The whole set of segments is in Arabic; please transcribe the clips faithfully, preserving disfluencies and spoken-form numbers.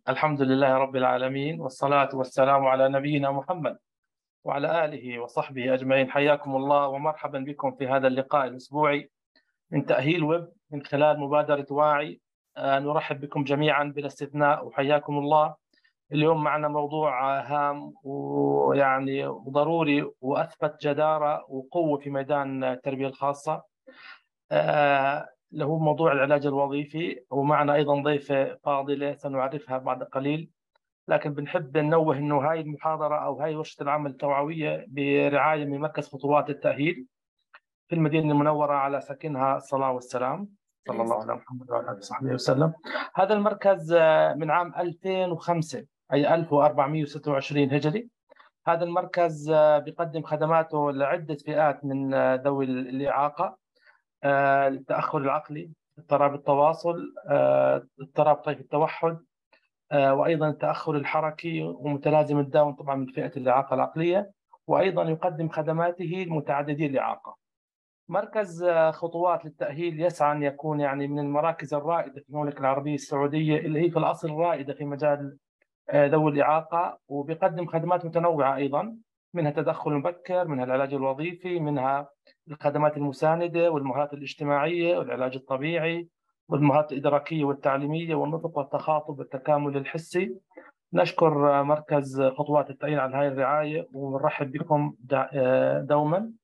الحمد لله رب العالمين، والصلاة والسلام على نبينا محمد وعلى آله وصحبه أجمعين. حياكم الله ومرحبا بكم في هذا اللقاء الأسبوعي من تأهيل ويب من خلال مبادرة واعي. آه، نرحب بكم جميعا بلا استثناء وحياكم الله. اليوم معنا موضوع هام ويعني وضروري وأثبت جدارة وقوة في ميدان التربية الخاصة، آه، اللي هو موضوع العلاج الوظيفي. ومعنا أيضا ضيفة فاضلة سنعرفها بعد قليل، لكن بنحب ننوه انه هاي المحاضره او هاي ورشه العمل التوعويه برعايه من مركز خطوات التاهيل في المدينه المنوره على ساكنها الصلاه والسلام، صلى الله على محمد وعلى اله وصحبه وسلم. هذا المركز آه، من عام ألفين وخمسة، اي ألف وأربعمئة وستة وعشرين هجري. هذا المركز آه، بيقدم خدماته لعده فئات من آه، ذوي الاعاقه: آه، التاخر العقلي، اضطراب التواصل، آه، اضطراب طيف التوحد، آه، وأيضا التأخر الحركي ومتلازم الداون طبعا من فئة الإعاقة العقلية. وأيضا يقدم خدماته لمتعددي الإعاقة. مركز آه، خطوات للتأهيل يسعى أن يكون يعني من المراكز الرائدة في المملكة العربية السعودية، اللي هي في الأصل رائدة في مجال آه، ذوي الإعاقة، وبيقدم خدمات متنوعة أيضا، منها التدخل المبكر، منها العلاج الوظيفي، منها الخدمات المساندة والمهارات الاجتماعية والعلاج الطبيعي والمهارات الإدراكية والتعليمية والنطق والتخاطب والتكامل الحسي. نشكر آه، مركز خطوات التأهيل على هذه الرعاية ونرحب بكم دا- آه، دوما.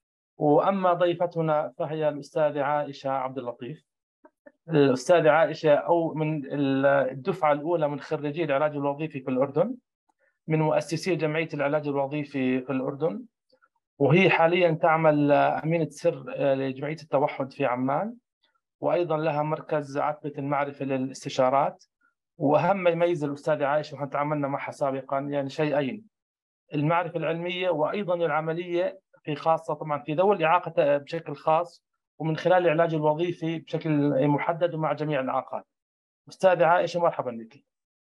وأما ضيفتنا فهي الأستاذة عائشة عبد اللطيف. الأستاذة عائشة أو من الدفعة الأولى من خريجي العلاج الوظيفي في الأردن، من مؤسسي جمعية العلاج الوظيفي في الأردن، وهي حاليا تعمل أمينة سر لجمعية التوحد في عمان، وأيضا لها مركز عتبة المعرفة للاستشارات. وأهم ما يميز الأستاذة عائشة، وإحنا تعاملنا معها سابقا، يعني شيئين: المعرفة العلمية وأيضا العملية، في خاصة طبعا في ذوي الإعاقة بشكل خاص، ومن خلال العلاج الوظيفي بشكل محدد ومع جميع الإعاقات. أستاذة عائشة مرحبا بك.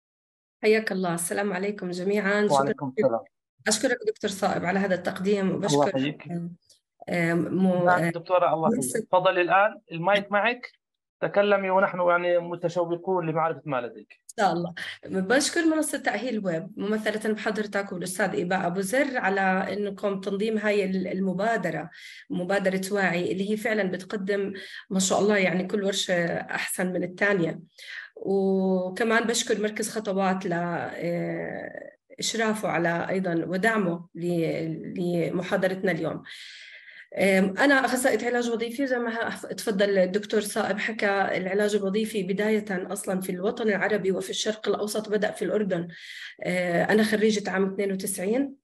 حياك الله. السلام عليكم جميعا. شكرا. وعليكم السلام. أشكرك دكتور صائب على هذا التقديم، الله وبشكر يحييك. آه، مو- نعم آه، دكتورة، الله يحييك. مؤسسة. تفضلي الآن، المايك معك، تكلمي ونحن يعني متشوقون لمعرفة ما لديك. إن شاء الله. بشكر منصة تأهيل ويب ممثلة بحضرتك والأستاذ إيباء أبو زر على أنكم تنظيم هاي المبادرة، مبادرة واعي، اللي هي فعلا بتقدم ما شاء الله يعني كل ورشة أحسن من الثانية. وكمان بشكر مركز خطوات لإشرافه على أيضا ودعمه لمحاضرتنا اليوم. أنا أخصائية علاج وظيفي، زي ما تفضل الدكتور صائب حكى. العلاج الوظيفي بداية أصلا في الوطن العربي وفي الشرق الأوسط بدأ في الأردن. أنا خريجة عام اثنين وتسعين.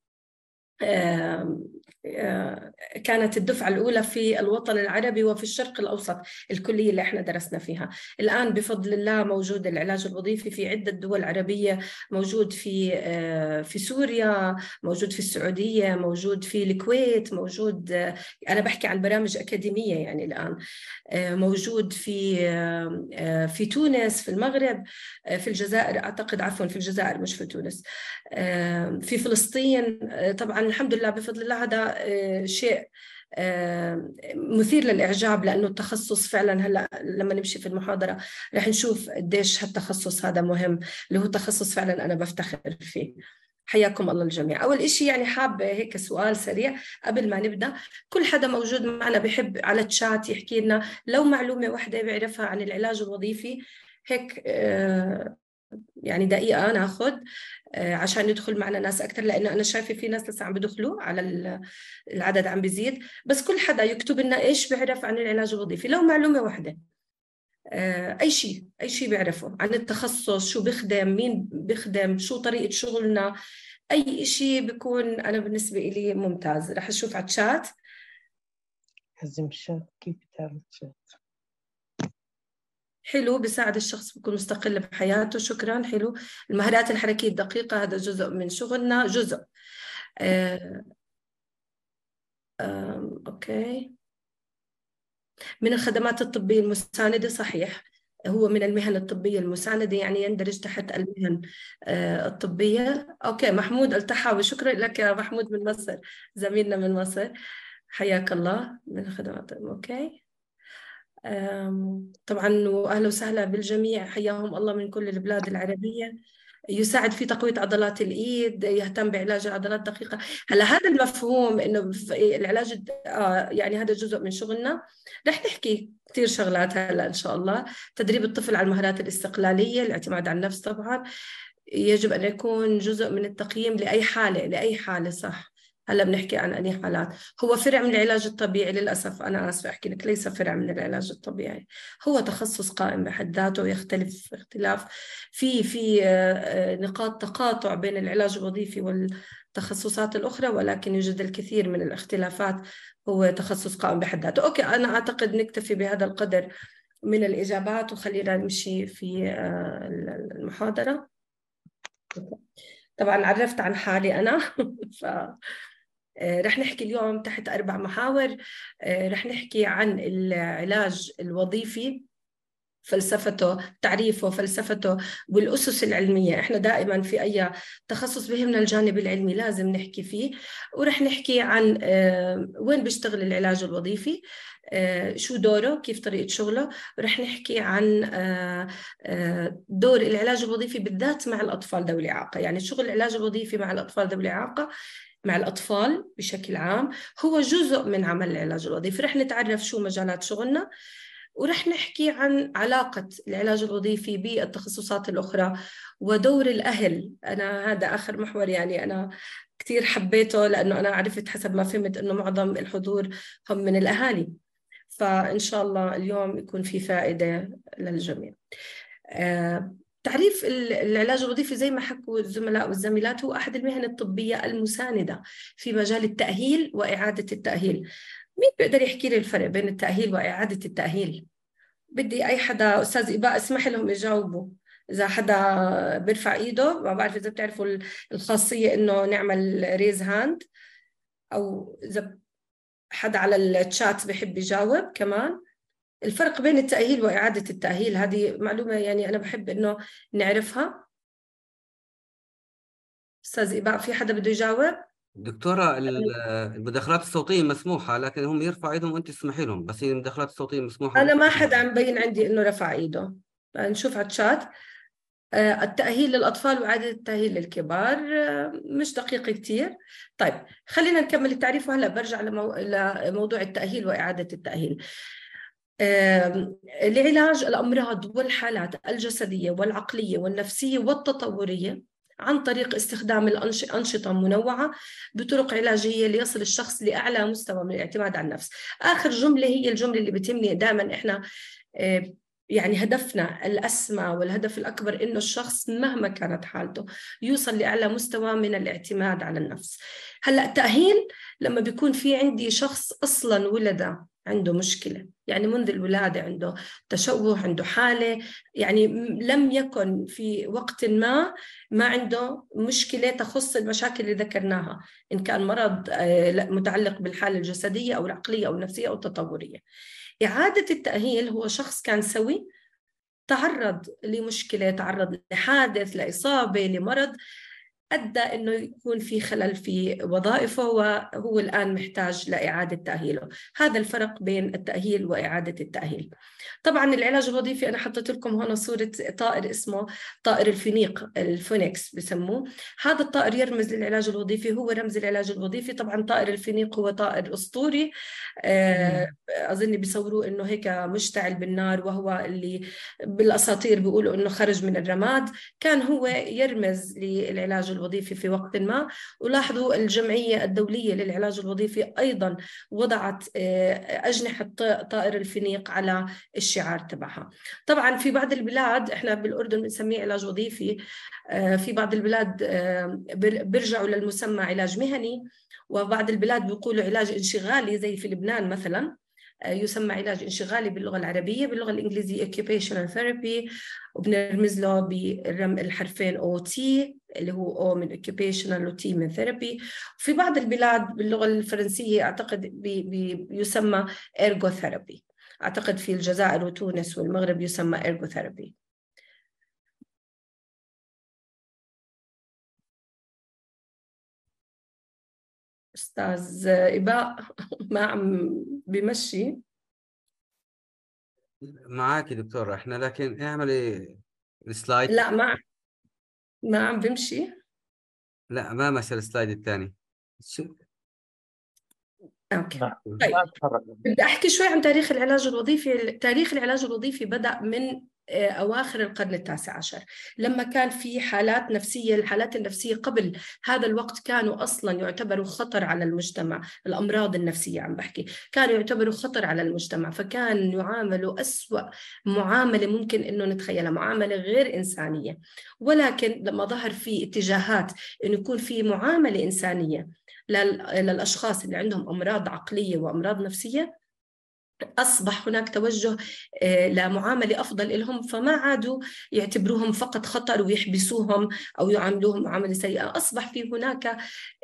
كانت الدفعة الأولى في الوطن العربي وفي الشرق الأوسط الكلية اللي احنا درسنا فيها. الآن بفضل الله موجود العلاج الوظيفي في عدة دول عربية، موجود في في سوريا، موجود في السعودية، موجود في الكويت، موجود، أنا بحكي عن برامج أكاديمية يعني الآن، موجود في في تونس، في المغرب، في الجزائر أعتقد، عفوا في الجزائر مش في تونس، في فلسطين. طبعا الحمد لله بفضل الله هذا شيء مثير للإعجاب، لأنه التخصص فعلا هلأ لما نمشي في المحاضرة رح نشوف قديش هالتخصص هذا مهم، اللي هو تخصص فعلا أنا بفتخر فيه. حياكم الله الجميع. أول إشي يعني حابة هيك سؤال سريع قبل ما نبدأ. كل حدا موجود معنا بحب على الشات يحكي لنا لو معلومة واحدة بيعرفها عن العلاج الوظيفي، هيك يعني دقيقة ناخذ عشان ندخل معنا ناس أكثر، لأنه أنا شايفة في ناس لسه عم بدخلوا، على العدد عم بيزيد. بس كل حدا يكتب لنا إيش بيعرف عن العلاج الوظيفي، لو معلومة واحدة، أي شيء أي شيء بيعرفه عن التخصص، شو بيخدم، مين بيخدم، شو طريقة شغلنا، أي شيء بيكون أنا بالنسبة لي ممتاز. رح أشوف على الشات. هزم الشات، كيف تعمل شات؟ حلو، بيساعد الشخص بيكون مستقل بحياته. شكرا. حلو. المهارات الحركية الدقيقة هذا جزء من شغلنا، جزء. آه آه أوكي. من الخدمات الطبية المساندة، صحيح، هو من المهن الطبية المساندة، يعني يندرج تحت المهن آه الطبية. أوكي، محمود التحاوي، شكرا لك يا محمود من مصر، زميلنا من مصر، حياك الله. من الخدمات، أوكي. طبعا، وأهلا وسهلا بالجميع، حياهم الله من كل البلاد العربية. يساعد في تقوية عضلات الإيد، يهتم بعلاج العضلات الدقيقة. هلا هذا المفهوم إنه العلاج الد- آه يعني هذا جزء من شغلنا. رح نحكي كثير شغلات هلا إن شاء الله. تدريب الطفل على المهارات الاستقلالية، الاعتماد على النفس طبعا يجب أن يكون جزء من التقييم لأي حالة، لأي حالة صح. هلا بنحكي عن أي حالات. هو فرع من العلاج الطبيعي للأسف، أنا آسفة أحكي لك، ليس فرع من العلاج الطبيعي، هو تخصص قائم بحد ذاته، يختلف اختلاف في في آه، آه، نقاط تقاطع بين العلاج الوظيفي والتخصصات الأخرى، ولكن يوجد الكثير من الاختلافات. هو تخصص قائم بحد ذاته. أوكي، أنا أعتقد نكتفي بهذا القدر من الإجابات وخلينا نمشي في آه، المحاضرة. طبعا عرفت عن حالي أنا ف رح نحكي اليوم تحت أربع محاور. رح نحكي عن العلاج الوظيفي، فلسفته، تعريفه، فلسفته، والأسس العلمية. إحنا دائما في أي تخصص بهمنا الجانب العلمي لازم نحكي فيه. ورح نحكي عن وين بيشتغل العلاج الوظيفي، شو دوره، كيف طريقة شغله. ورح نحكي عن دور العلاج الوظيفي بالذات مع الأطفال ذوي الإعاقة، يعني شغل العلاج الوظيفي مع الأطفال ذوي الإعاقة، مع الأطفال بشكل عام، هو جزء من عمل العلاج الوظيفي. رح نتعرف شو مجالات شغلنا، ورح نحكي عن علاقة العلاج الوظيفي بالتخصصات الأخرى ودور الأهل. أنا هذا آخر محور يعني أنا كثير حبيته، لأنه أنا عرفت حسب ما فهمت أنه معظم الحضور هم من الأهالي، فإن شاء الله اليوم يكون في فائدة للجميع. آه تعريف العلاج الوظيفي زي ما حكوا الزملاء والزميلات، هو أحد المهن الطبية المساندة في مجال التأهيل وإعادة التأهيل. مين بيقدر يحكي لي الفرق بين التأهيل وإعادة التأهيل؟ بدي أي حدا، أستاذ إباء اسمح لهم يجاوبوا. إذا حدا بيرفع إيده، ما بعرف إذا بتعرفوا الخاصية إنه نعمل ريز هاند، أو إذا حدا على الشات بحب يجاوب كمان. الفرق بين التأهيل وإعادة التأهيل، هذه معلومة يعني أنا بحب إنه نعرفها. أستاذ إباء في حدا بده يجاوب؟ دكتورة، المداخلات الصوتية مسموحة، لكن هم يرفعوا ايدهم وانت تسمحي لهم، بس هي المداخلات الصوتية مسموحة. أنا ما حدا عم بين عندي إنه رفع إيده. نشوف على الشات. التأهيل للأطفال وإعادة التأهيل للكبار مش دقيق كتير. طيب خلينا نكمل التعريف، وهلا برجع لمو... لموضوع التأهيل وإعادة التأهيل. لعلاج الأمراض والحالات الجسدية والعقلية والنفسية والتطورية عن طريق استخدام الأنشطة منوعة بطرق علاجية ليصل الشخص لأعلى مستوى من الاعتماد على النفس. آخر جملة هي الجملة اللي بتهمني دائما. إحنا يعني هدفنا الأسمى والهدف الأكبر إنه الشخص مهما كانت حالته يوصل لأعلى مستوى من الاعتماد على النفس. هلأ التأهيل لما بيكون في عندي شخص أصلاً ولد عنده مشكلة، يعني منذ الولادة عنده تشوه، عنده حالة، يعني لم يكن في وقت ما ما عنده مشكلة تخص المشاكل اللي ذكرناها، إن كان مرض متعلق بالحالة الجسدية أو العقلية أو النفسية أو التطورية. إعادة التأهيل هو شخص كان سوي، تعرض لمشكلة، تعرض لحادث، لإصابة، لمرض، أدى أنه يكون في خلل في وظائفه، وهو الآن محتاج لإعادة تأهيله. هذا الفرق بين التأهيل وإعادة التأهيل. طبعا العلاج الوظيفي أنا حطيت لكم هنا صورة طائر اسمه طائر الفينيق، الفونيكس بسموه. هذا الطائر يرمز للعلاج الوظيفي، هو رمز العلاج الوظيفي. طبعا طائر الفينيق هو طائر أسطوري، أظن بيصوروه إنه هيك مشتعل بالنار، وهو اللي بالأساطير بيقولوا إنه خرج من الرماد. كان هو يرمز للعلاج الوظيفي في وقت ما. ولاحظوا الجمعية الدولية للعلاج الوظيفي أيضا وضعت أجنحة طائر الفينيق على الشعار تبعها. طبعا في بعض البلاد، إحنا بالأردن بنسميه علاج وظيفي، في بعض البلاد بيرجعوا للمسمى علاج مهني، وبعض البلاد بيقولوا علاج انشغالي، زي في لبنان مثلا يسمى علاج انشغالي باللغة العربية. باللغة الإنجليزية occupational therapy، وبنرمز له بالحرفين أو تي، اللي هو O من occupational و T من therapy. وفي بعض البلاد باللغة الفرنسية أعتقد بي بي يسمى ergotherapy. أعتقد في الجزائر وتونس والمغرب يسمى ergotherapy. أستاذ إباء ما عم بمشي معاك دكتور احنا، لكن اعملي السلايد. لا ما ما عم بمشي. لا ما مشى السلايد الثاني. اوكي لا طيب، ما أتحرك. بدي أحكي شوي عن تاريخ العلاج الوظيفي. تاريخ العلاج الوظيفي بدأ من آه، أواخر القرن التاسع عشر، لما كان في حالات نفسية. الحالات النفسية قبل هذا الوقت كانوا أصلا يعتبروا خطر على المجتمع. الأمراض النفسية عم بحكي كانوا يعتبروا خطر على المجتمع، فكان يعاملوا أسوأ معاملة ممكن إنه نتخيلها، معاملة غير إنسانية. ولكن لما ظهر في اتجاهات إنه يكون في معاملة إنسانية للأشخاص اللي عندهم أمراض عقلية وأمراض نفسية، أصبح هناك توجه لمعاملة أفضل لهم، فما عادوا يعتبروهم فقط خطر ويحبسوهم أو يعاملوهم معاملة سيئة. أصبح في هناك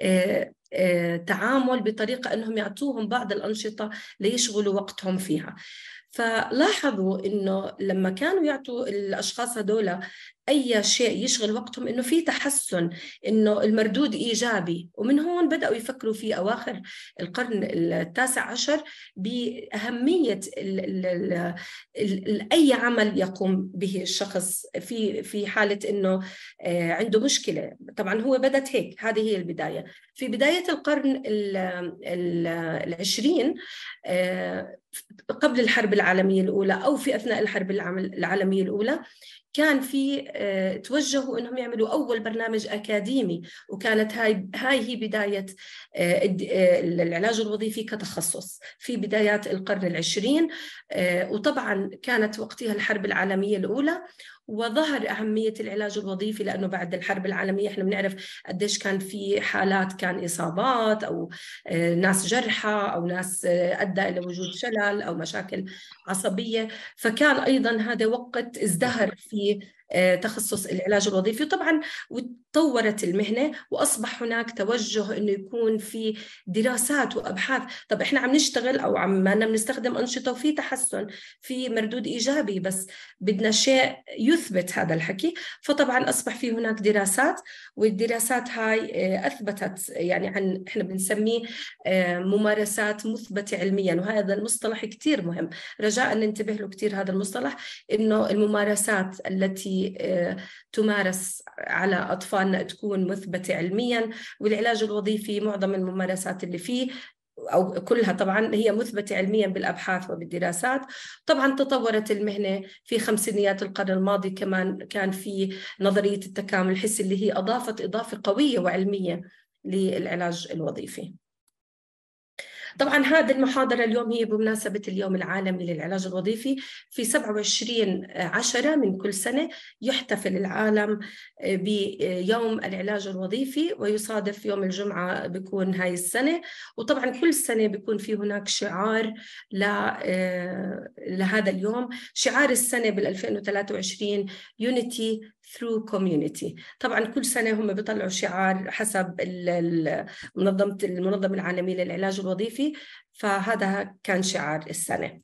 تعامل بطريقة أنهم يعطوهم بعض الأنشطة ليشغلوا وقتهم فيها. فلاحظوا إنه لما كانوا يعطوا الأشخاص هذولا أي شيء يشغل وقتهم إنه في تحسن، إنه المردود إيجابي. ومن هون بدأوا يفكروا في أواخر القرن التاسع عشر بأهمية ال ال ال ال أي عمل يقوم به الشخص في في حالة إنه عنده مشكلة. طبعا هو بدأت هيك، هذه هي البداية. في بداية القرن العشرين قبل الحرب العالمية الأولى أو في أثناء الحرب العالمية الأولى كان في توجهوا انهم يعملوا اول برنامج اكاديمي، وكانت هاي هاي هي بدايه العلاج الوظيفي كتخصص في بدايات القرن العشرين. وطبعا كانت وقتها الحرب العالميه الاولى، وظهر أهمية العلاج الوظيفي لأنه بعد الحرب العالمية إحنا بنعرف قديش كان في حالات، كان إصابات أو ناس جرحى أو ناس أدى إلى وجود شلل أو مشاكل عصبية. فكان أيضا هذا وقت ازدهر في تخصص العلاج الوظيفي. طبعا وتطورت المهنة وأصبح هناك توجه إنه يكون في دراسات وأبحاث. طب إحنا عم نشتغل أو عم نستخدم أنشطة وفي تحسن، في مردود إيجابي، بس بدنا شيء يثبت هذا الحكي. فطبعا أصبح في هناك دراسات، والدراسات هاي أثبتت يعني عن إحنا بنسميه ممارسات مثبتة علميا، وهذا المصطلح كتير مهم، رجاء ننتبه له كتير هذا المصطلح، إنه الممارسات التي تمارس على أطفالنا تكون مثبتة علميا. والعلاج الوظيفي معظم الممارسات اللي فيه أو كلها طبعا هي مثبتة علميا بالأبحاث وبالدراسات. طبعا تطورت المهنة في خمسينيات القرن الماضي، كمان كان في نظرية التكامل الحسي اللي هي أضافت إضافة قوية وعلمية للعلاج الوظيفي. طبعا هذه المحاضرة اليوم هي بمناسبة اليوم العالمي للعلاج الوظيفي. في سبعة وعشرين عشرة من كل سنة يحتفل العالم بيوم العلاج الوظيفي، ويصادف يوم الجمعة بيكون هاي السنة. وطبعا كل سنة بيكون في هناك شعار لهذا اليوم. شعار السنة بال2023 Unity through Community. طبعا كل سنة هم بيطلعوا شعار حسب المنظمة المنظمة العالمية للعلاج الوظيفي، فهذا كان شعار السنة.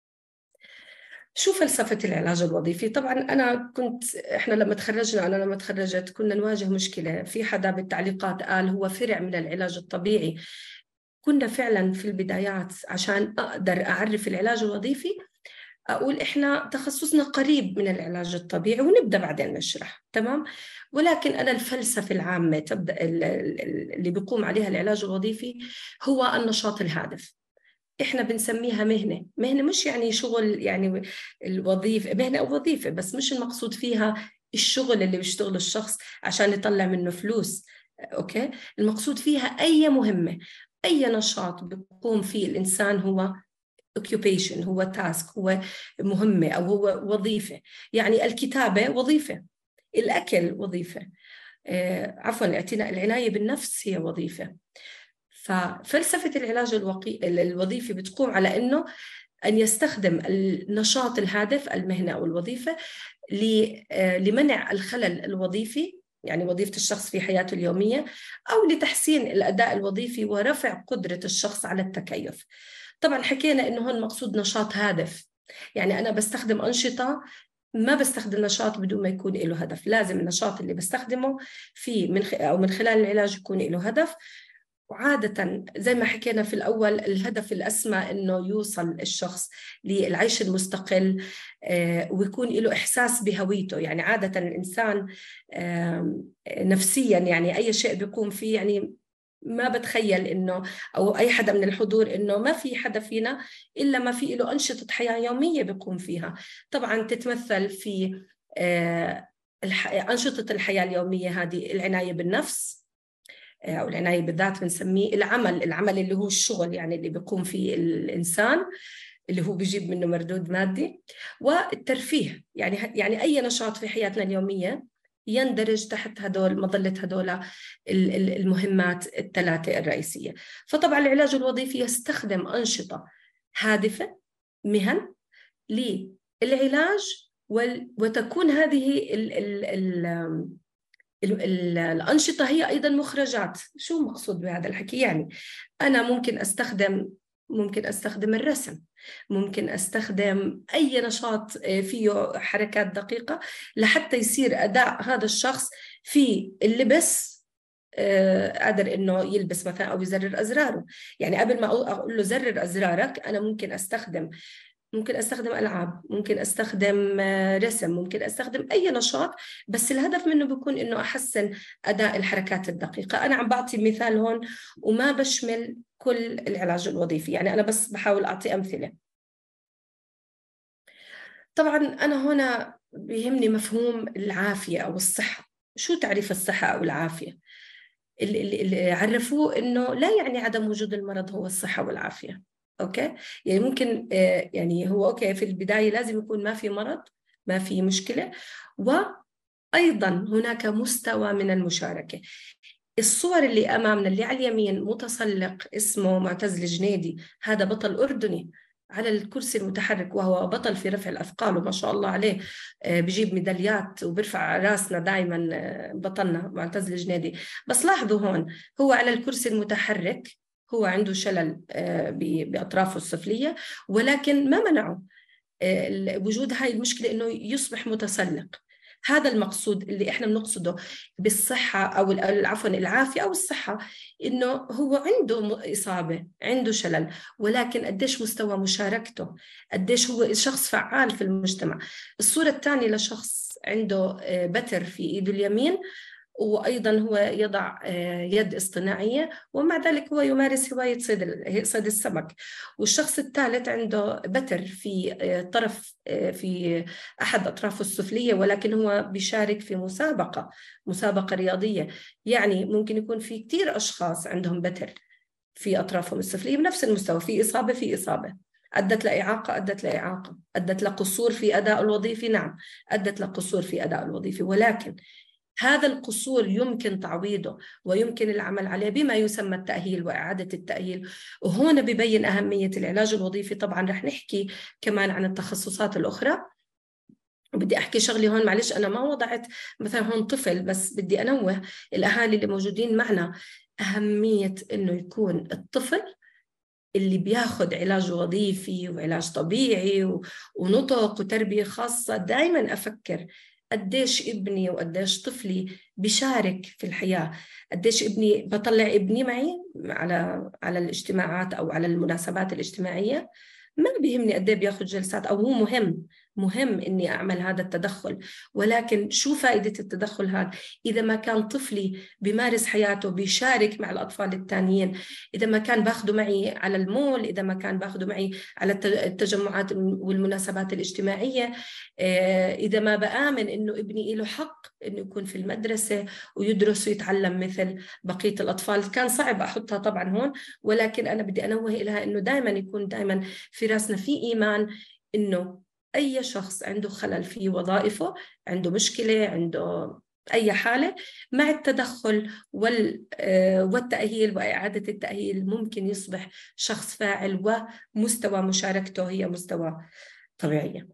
شو فلسفة العلاج الوظيفي؟ طبعا أنا كنت إحنا لما تخرجنا أنا لما تخرجت كنا نواجه مشكلة. في حدا بالتعليقات قال هو فرع من العلاج الطبيعي. كنا فعلا في البدايات عشان أقدر أعرف العلاج الوظيفي أقول إحنا تخصصنا قريب من العلاج الطبيعي ونبدأ بعدين نشرح، تمام؟ ولكن أنا الفلسفة العامة تبدأ اللي بيقوم عليها العلاج الوظيفي هو النشاط الهادف. إحنا بنسميها مهنة. مهنة مش يعني شغل، يعني الوظيفة مهنة أو وظيفة، بس مش المقصود فيها الشغل اللي بيشتغل الشخص عشان يطلع منه فلوس، أوكي؟ المقصود فيها أي مهمة، أي نشاط بيقوم فيه الإنسان هو occupation، هو task، هو مهمة أو هو وظيفة. يعني الكتابة وظيفة، الأكل وظيفة، آه عفوا الاعتناء العناية بالنفس هي وظيفة. ففلسفة العلاج الوقي... الوظيفي بتقوم على أنه أن يستخدم النشاط الهادف المهنة أو الوظيفة لمنع الخلل الوظيفي، يعني وظيفة الشخص في حياته اليومية، أو لتحسين الأداء الوظيفي ورفع قدرة الشخص على التكيف. طبعا حكينا إنه هون مقصود نشاط هادف، يعني أنا بستخدم أنشطة، ما بستخدم نشاط بدون ما يكون له هدف. لازم النشاط اللي بستخدمه في من خ... أو من خلال العلاج يكون له هدف. وعادة زي ما حكينا في الأول الهدف الأسمى إنه يوصل الشخص للعيش المستقل ويكون له إحساس بهويته. يعني عادة الإنسان نفسيا يعني أي شيء بيقوم فيه، يعني ما بتخيل إنه أو أي حدا من الحضور إنه ما في حدا فينا إلا ما في له أنشطة حياة يومية بيقوم فيها. طبعا تتمثل في أنشطة الحياة اليومية هذه العناية بالنفس أو العناية بالذات بنسميه العمل، العمل اللي هو الشغل يعني اللي بيقوم فيه الإنسان اللي هو بيجيب منه مردود مادي، والترفيه يعني يعني أي نشاط في حياتنا اليومية يندرج تحت هدول مظلة هدول المهمات الثلاثة الرئيسية. فطبعا العلاج الوظيفي يستخدم أنشطة هادفة مهن للعلاج، وتكون هذه ال ال ال الأنشطة هي أيضا مخرجات. شو مقصود بهذا الحكي؟ يعني أنا ممكن أستخدم ممكن أستخدم الرسم، ممكن أستخدم أي نشاط فيه حركات دقيقة لحتى يصير أداء هذا الشخص في اللبس قادر إنه يلبس مثلا أو يزرر أزراره. يعني قبل ما أقول له زرر أزرارك أنا ممكن أستخدم ممكن أستخدم ألعاب، ممكن أستخدم رسم، ممكن أستخدم أي نشاط، بس الهدف منه بيكون إنه أحسن أداء الحركات الدقيقة. أنا عم بعطي مثال هون وما بشمل كل العلاج الوظيفي، يعني أنا بس بحاول أعطي أمثلة. طبعا أنا هنا بيهمني مفهوم العافية أو الصحة. شو تعريف الصحة أو العافية؟ اللي, اللي عرفوه إنه لا يعني عدم وجود المرض هو الصحة والعافية. أوكي؟ يعني ممكن يعني هو أوكي في البداية لازم يكون ما في مرض، ما في مشكلة، وأيضا هناك مستوى من المشاركة. الصور اللي أمامنا اللي على اليمين متسلق اسمه معتز الجنيدي، هذا بطل أردني على الكرسي المتحرك وهو بطل في رفع الأثقال وما شاء الله عليه بيجيب ميداليات وبرفع راسنا دائما بطلنا معتز الجنيدي. بس لاحظوا هون هو على الكرسي المتحرك، هو عنده شلل بأطرافه السفلية، ولكن ما منعه وجود هاي المشكلة إنه يصبح متسلق. هذا المقصود اللي إحنا بنقصده بالصحة أو عفوا العافية أو الصحة، إنه هو عنده إصابة، عنده شلل، ولكن قديش مستوى مشاركته، قديش هو شخص فعال في المجتمع. الصورة الثانية لشخص عنده بتر في إيده اليمين، وأيضا هو يضع يد اصطناعية ومع ذلك هو يمارس هواية صيد صيد السمك. والشخص الثالث عنده بتر في طرف في أحد أطرافه السفلية، ولكن هو بيشارك في مسابقة مسابقة رياضية. يعني ممكن يكون في كتير أشخاص عندهم بتر في أطرافهم السفلية بنفس المستوى، في إصابة في إصابة أدت لإعاقة أدت لإعاقة أدت لقصور في أداء الوظيفي، نعم أدت لقصور في أداء الوظيفي، ولكن هذا القصور يمكن تعويضه ويمكن العمل عليه بما يسمى التأهيل وإعادة التأهيل. وهنا ببين أهمية العلاج الوظيفي. طبعا رح نحكي كمان عن التخصصات الأخرى، وبدي أحكي شغلي هون، معلش أنا ما وضعت مثلا هون طفل، بس بدي أنوه الأهالي اللي موجودين معنا أهمية إنه يكون الطفل اللي بياخد علاج وظيفي وعلاج طبيعي ونطق وتربية خاصة. دايما أفكر قديش ابني وقديش طفلي بيشارك في الحياة، قديش ابني بطلع ابني معي على على الاجتماعات أو على المناسبات الاجتماعية. ما بيهمني قديه بياخد جلسات، أو هو مهم مهم إني أعمل هذا التدخل، ولكن شو فائدة التدخل هذا إذا ما كان طفلي بيمارس حياته بيشارك مع الأطفال التانيين، إذا ما كان باخده معي على المول، إذا ما كان باخده معي على التجمعات والمناسبات الاجتماعية، إذا ما بآمن إنه ابني له حق إنه يكون في المدرسة ويدرس ويتعلم مثل بقية الأطفال. كان صعب أحطها طبعا هون، ولكن أنا بدي أنوه إلها إنه دائما يكون دائما في راسنا في إيمان إنه أي شخص عنده خلل في وظائفه، عنده مشكلة، عنده أي حالة، مع التدخل والتأهيل وإعادة التأهيل ممكن يصبح شخص فاعل ومستوى مشاركته هي مستوى طبيعية.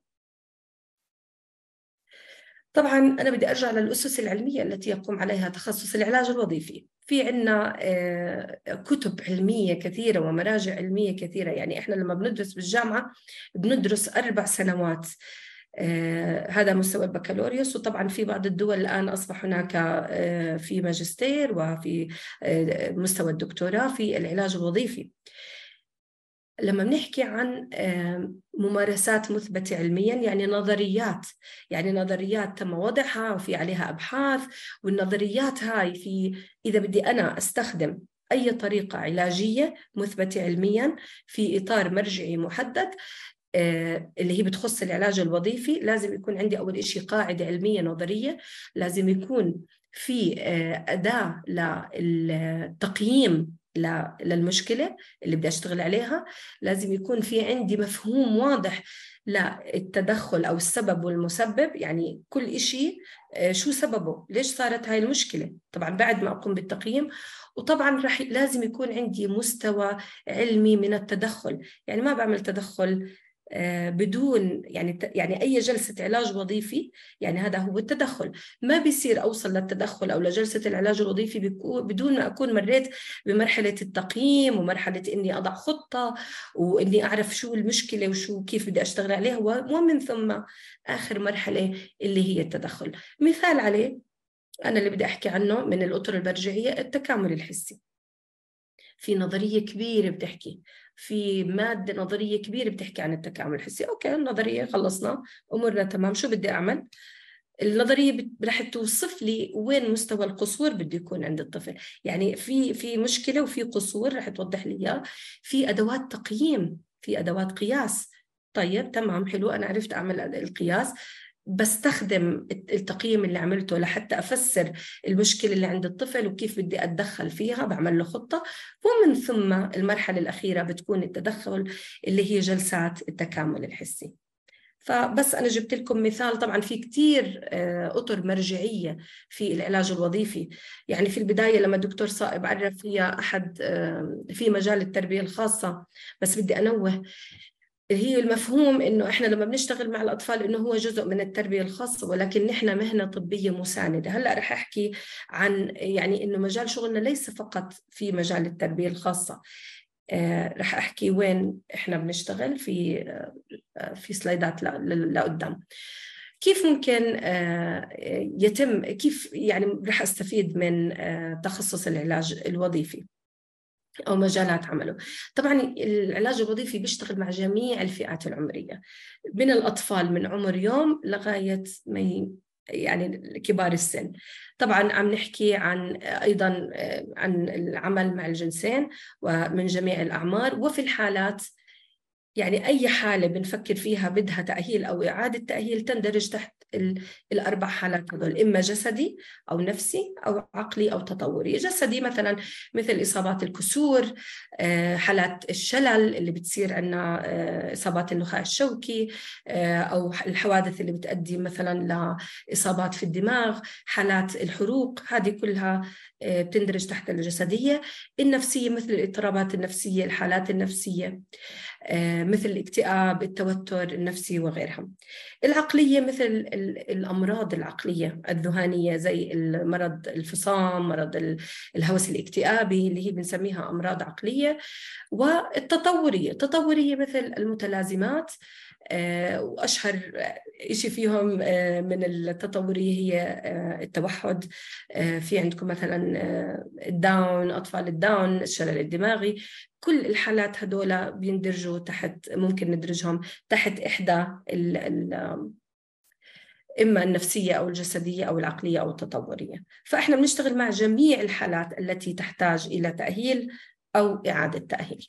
طبعا أنا بدي أرجع للأسس العلمية التي يقوم عليها تخصص العلاج الوظيفي. في عنا كتب علمية كثيرة ومراجع علمية كثيرة. يعني إحنا لما بندرس بالجامعة بندرس أربع سنوات آه هذا مستوى البكالوريوس. وطبعا في بعض الدول الآن أصبح هناك آه في ماجستير وفي آه مستوى الدكتوراه في العلاج الوظيفي. لما بنحكي عن ممارسات مثبتة علميا يعني نظريات، يعني نظريات تم وضعها وفي عليها أبحاث، والنظريات هاي في إذا بدي أنا أستخدم أي طريقة علاجية مثبتة علميا في إطار مرجعي محدد اللي هي بتخص العلاج الوظيفي، لازم يكون عندي أول إشي قاعدة علمية نظرية، لازم يكون في أداة للتقييم للمشكلة اللي بدي أشتغل عليها، لازم يكون في عندي مفهوم واضح للتدخل أو السبب والمسبب، يعني كل إشي شو سببه، ليش صارت هاي المشكلة، طبعا بعد ما أقوم بالتقييم. وطبعا رح لازم يكون عندي مستوى علمي من التدخل، يعني ما بعمل تدخل بدون يعني يعني أي جلسة علاج وظيفي، يعني هذا هو التدخل. ما بيصير أوصل للتدخل أو لجلسة العلاج الوظيفي بدون ما أكون مريت بمرحلة التقييم ومرحلة إني أضع خطة وإني أعرف شو المشكلة وشو كيف بدي أشتغل عليها، ومن ثم آخر مرحلة اللي هي التدخل. مثال عليه أنا اللي بدي أحكي عنه من الأطر المرجعية التكامل الحسي. في نظرية كبيرة بتحكي، في مادة نظرية كبيرة بتحكي عن التكامل الحسي. أوكي النظرية خلصنا أمورنا تمام، شو بدي أعمل؟ النظرية رح توصف لي وين مستوى القصور بده يكون عند الطفل، يعني في في مشكلة وفي قصور رح توضح لي إياه، في أدوات تقييم، في أدوات قياس. طيب تمام حلو، أنا عرفت أعمل القياس، بستخدم التقييم اللي عملته لحتى أفسر المشكلة اللي عند الطفل وكيف بدي أتدخل فيها، بعمل له خطة. ومن ثم المرحلة الأخيرة بتكون التدخل اللي هي جلسات التكامل الحسي. فبس أنا جبت لكم مثال، طبعا في كتير أطر مرجعية في العلاج الوظيفي. يعني في البداية لما الدكتور صائب عرف هي أحد في مجال التربية الخاصة، بس بدي أنوه هي المفهوم إنه إحنا لما بنشتغل مع الأطفال إنه هو جزء من التربية الخاصة، ولكن نحن مهنة طبية مساندة. هلأ رح أحكي عن يعني إنه مجال شغلنا ليس فقط في مجال التربية الخاصة. آه رح أحكي وين إحنا بنشتغل في آه في سلايدات لقدام. كيف ممكن آه يتم كيف يعني رح أستفيد من آه تخصص العلاج الوظيفي أو مجالات عمله. طبعا العلاج الوظيفي بيشتغل مع جميع الفئات العمرية، من الأطفال من عمر يوم لغاية ما يعني كبار السن. طبعا عم نحكي عن أيضا عن العمل مع الجنسين ومن جميع الأعمار. وفي الحالات يعني أي حالة بنفكر فيها بدها تأهيل أو إعادة تأهيل تندرج تحت الأربع حالات هذول، إما جسدي أو نفسي أو عقلي أو تطوري. جسدي مثلا مثل إصابات الكسور، حالات الشلل اللي بتصير عندنا، إصابات النخاع الشوكي، أو الحوادث اللي بتؤدي مثلا لإصابات في الدماغ، حالات الحروق، هذه كلها بتندرج تحت الجسدية. النفسية مثل الاضطرابات النفسية، الحالات النفسية مثل الاكتئاب، التوتر النفسي وغيرها. العقلية مثل الأمراض العقلية الذهانية زي المرض الفصام، مرض الهوس الاكتئابي اللي هي بنسميها أمراض عقلية. والتطورية، التطورية مثل المتلازمات، وأشهر إشي فيهم من التطورية هي التوحد. في عندكم مثلا الداون، أطفال الداون، الشلل الدماغي، كل الحالات هدول بيندرجوا تحت، ممكن ندرجهم تحت إحدى ال ال إما النفسية أو الجسدية أو العقلية أو التطورية. فإحنا بنشتغل مع جميع الحالات التي تحتاج إلى تأهيل أو إعادة تأهيل.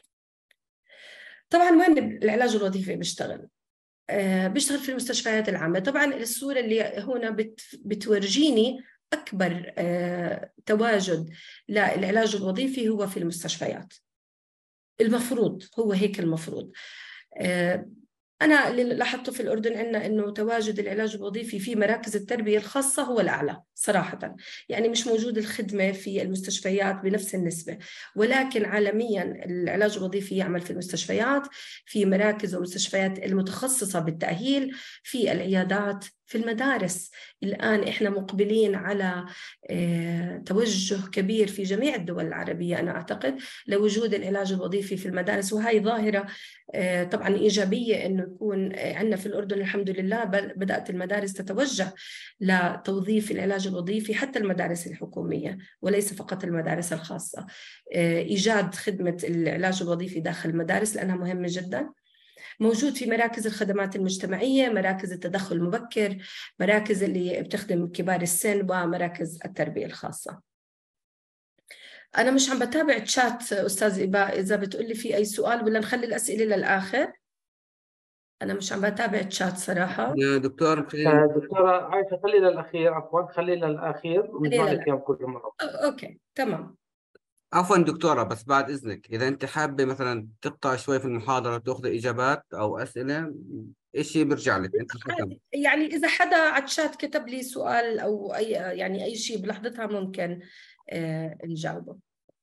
طبعا وين العلاج الوظيفي بيشتغل؟ آه بيشتغل في المستشفيات العامة. طبعا الصورة اللي هنا بت بتورجيني أكبر آه تواجد للعلاج الوظيفي هو في المستشفيات. المفروض هو هيك المفروض. آه أنا اللي لاحظته في الأردن عندنا إنه تواجد العلاج الوظيفي في مراكز التربية الخاصة هو الأعلى صراحة، يعني مش موجود الخدمة في المستشفيات بنفس النسبة. ولكن عالميا العلاج الوظيفي يعمل في المستشفيات، في مراكز ومستشفيات المتخصصة بالتأهيل، في العيادات، في المدارس الآن إحنا مقبلين على توجه كبير في جميع الدول العربية أنا أعتقد لوجود العلاج الوظيفي في المدارس، وهي ظاهرة طبعا إيجابية إنه يكون عندنا في الأردن الحمد لله بدأت المدارس تتوجه لتوظيف العلاج الوظيفي حتى المدارس الحكومية وليس فقط المدارس الخاصة. إيجاد خدمة العلاج الوظيفي داخل المدارس لأنها مهمة جدا. موجود في مراكز الخدمات المجتمعية، مراكز التدخل المبكر، مراكز اللي بتخدم كبار السن، ومراكز التربية الخاصة. أنا مش عم بتابع تشات أستاذ إباء، إذا بتقولي في أي سؤال ولا نخلي الأسئلة للآخر. أنا مش عم بتابع تشات صراحة. يا دكتور دكتورة عايشة خلينا للأخير، عفوا خلينا للأخير ونجمع لك إياهم كل مرة. أوكي تمام. عفوا دكتورة، بس بعد إذنك إذا أنت حابة مثلا تقطع شوي في المحاضرة تأخذ إجابات أو أسئلة، إشي بيرجع لك أنت الحكم. يعني إذا حدا على الشات كتب لي سؤال أو أي يعني أي شيء بلحظتها ممكن آه نجاوبه.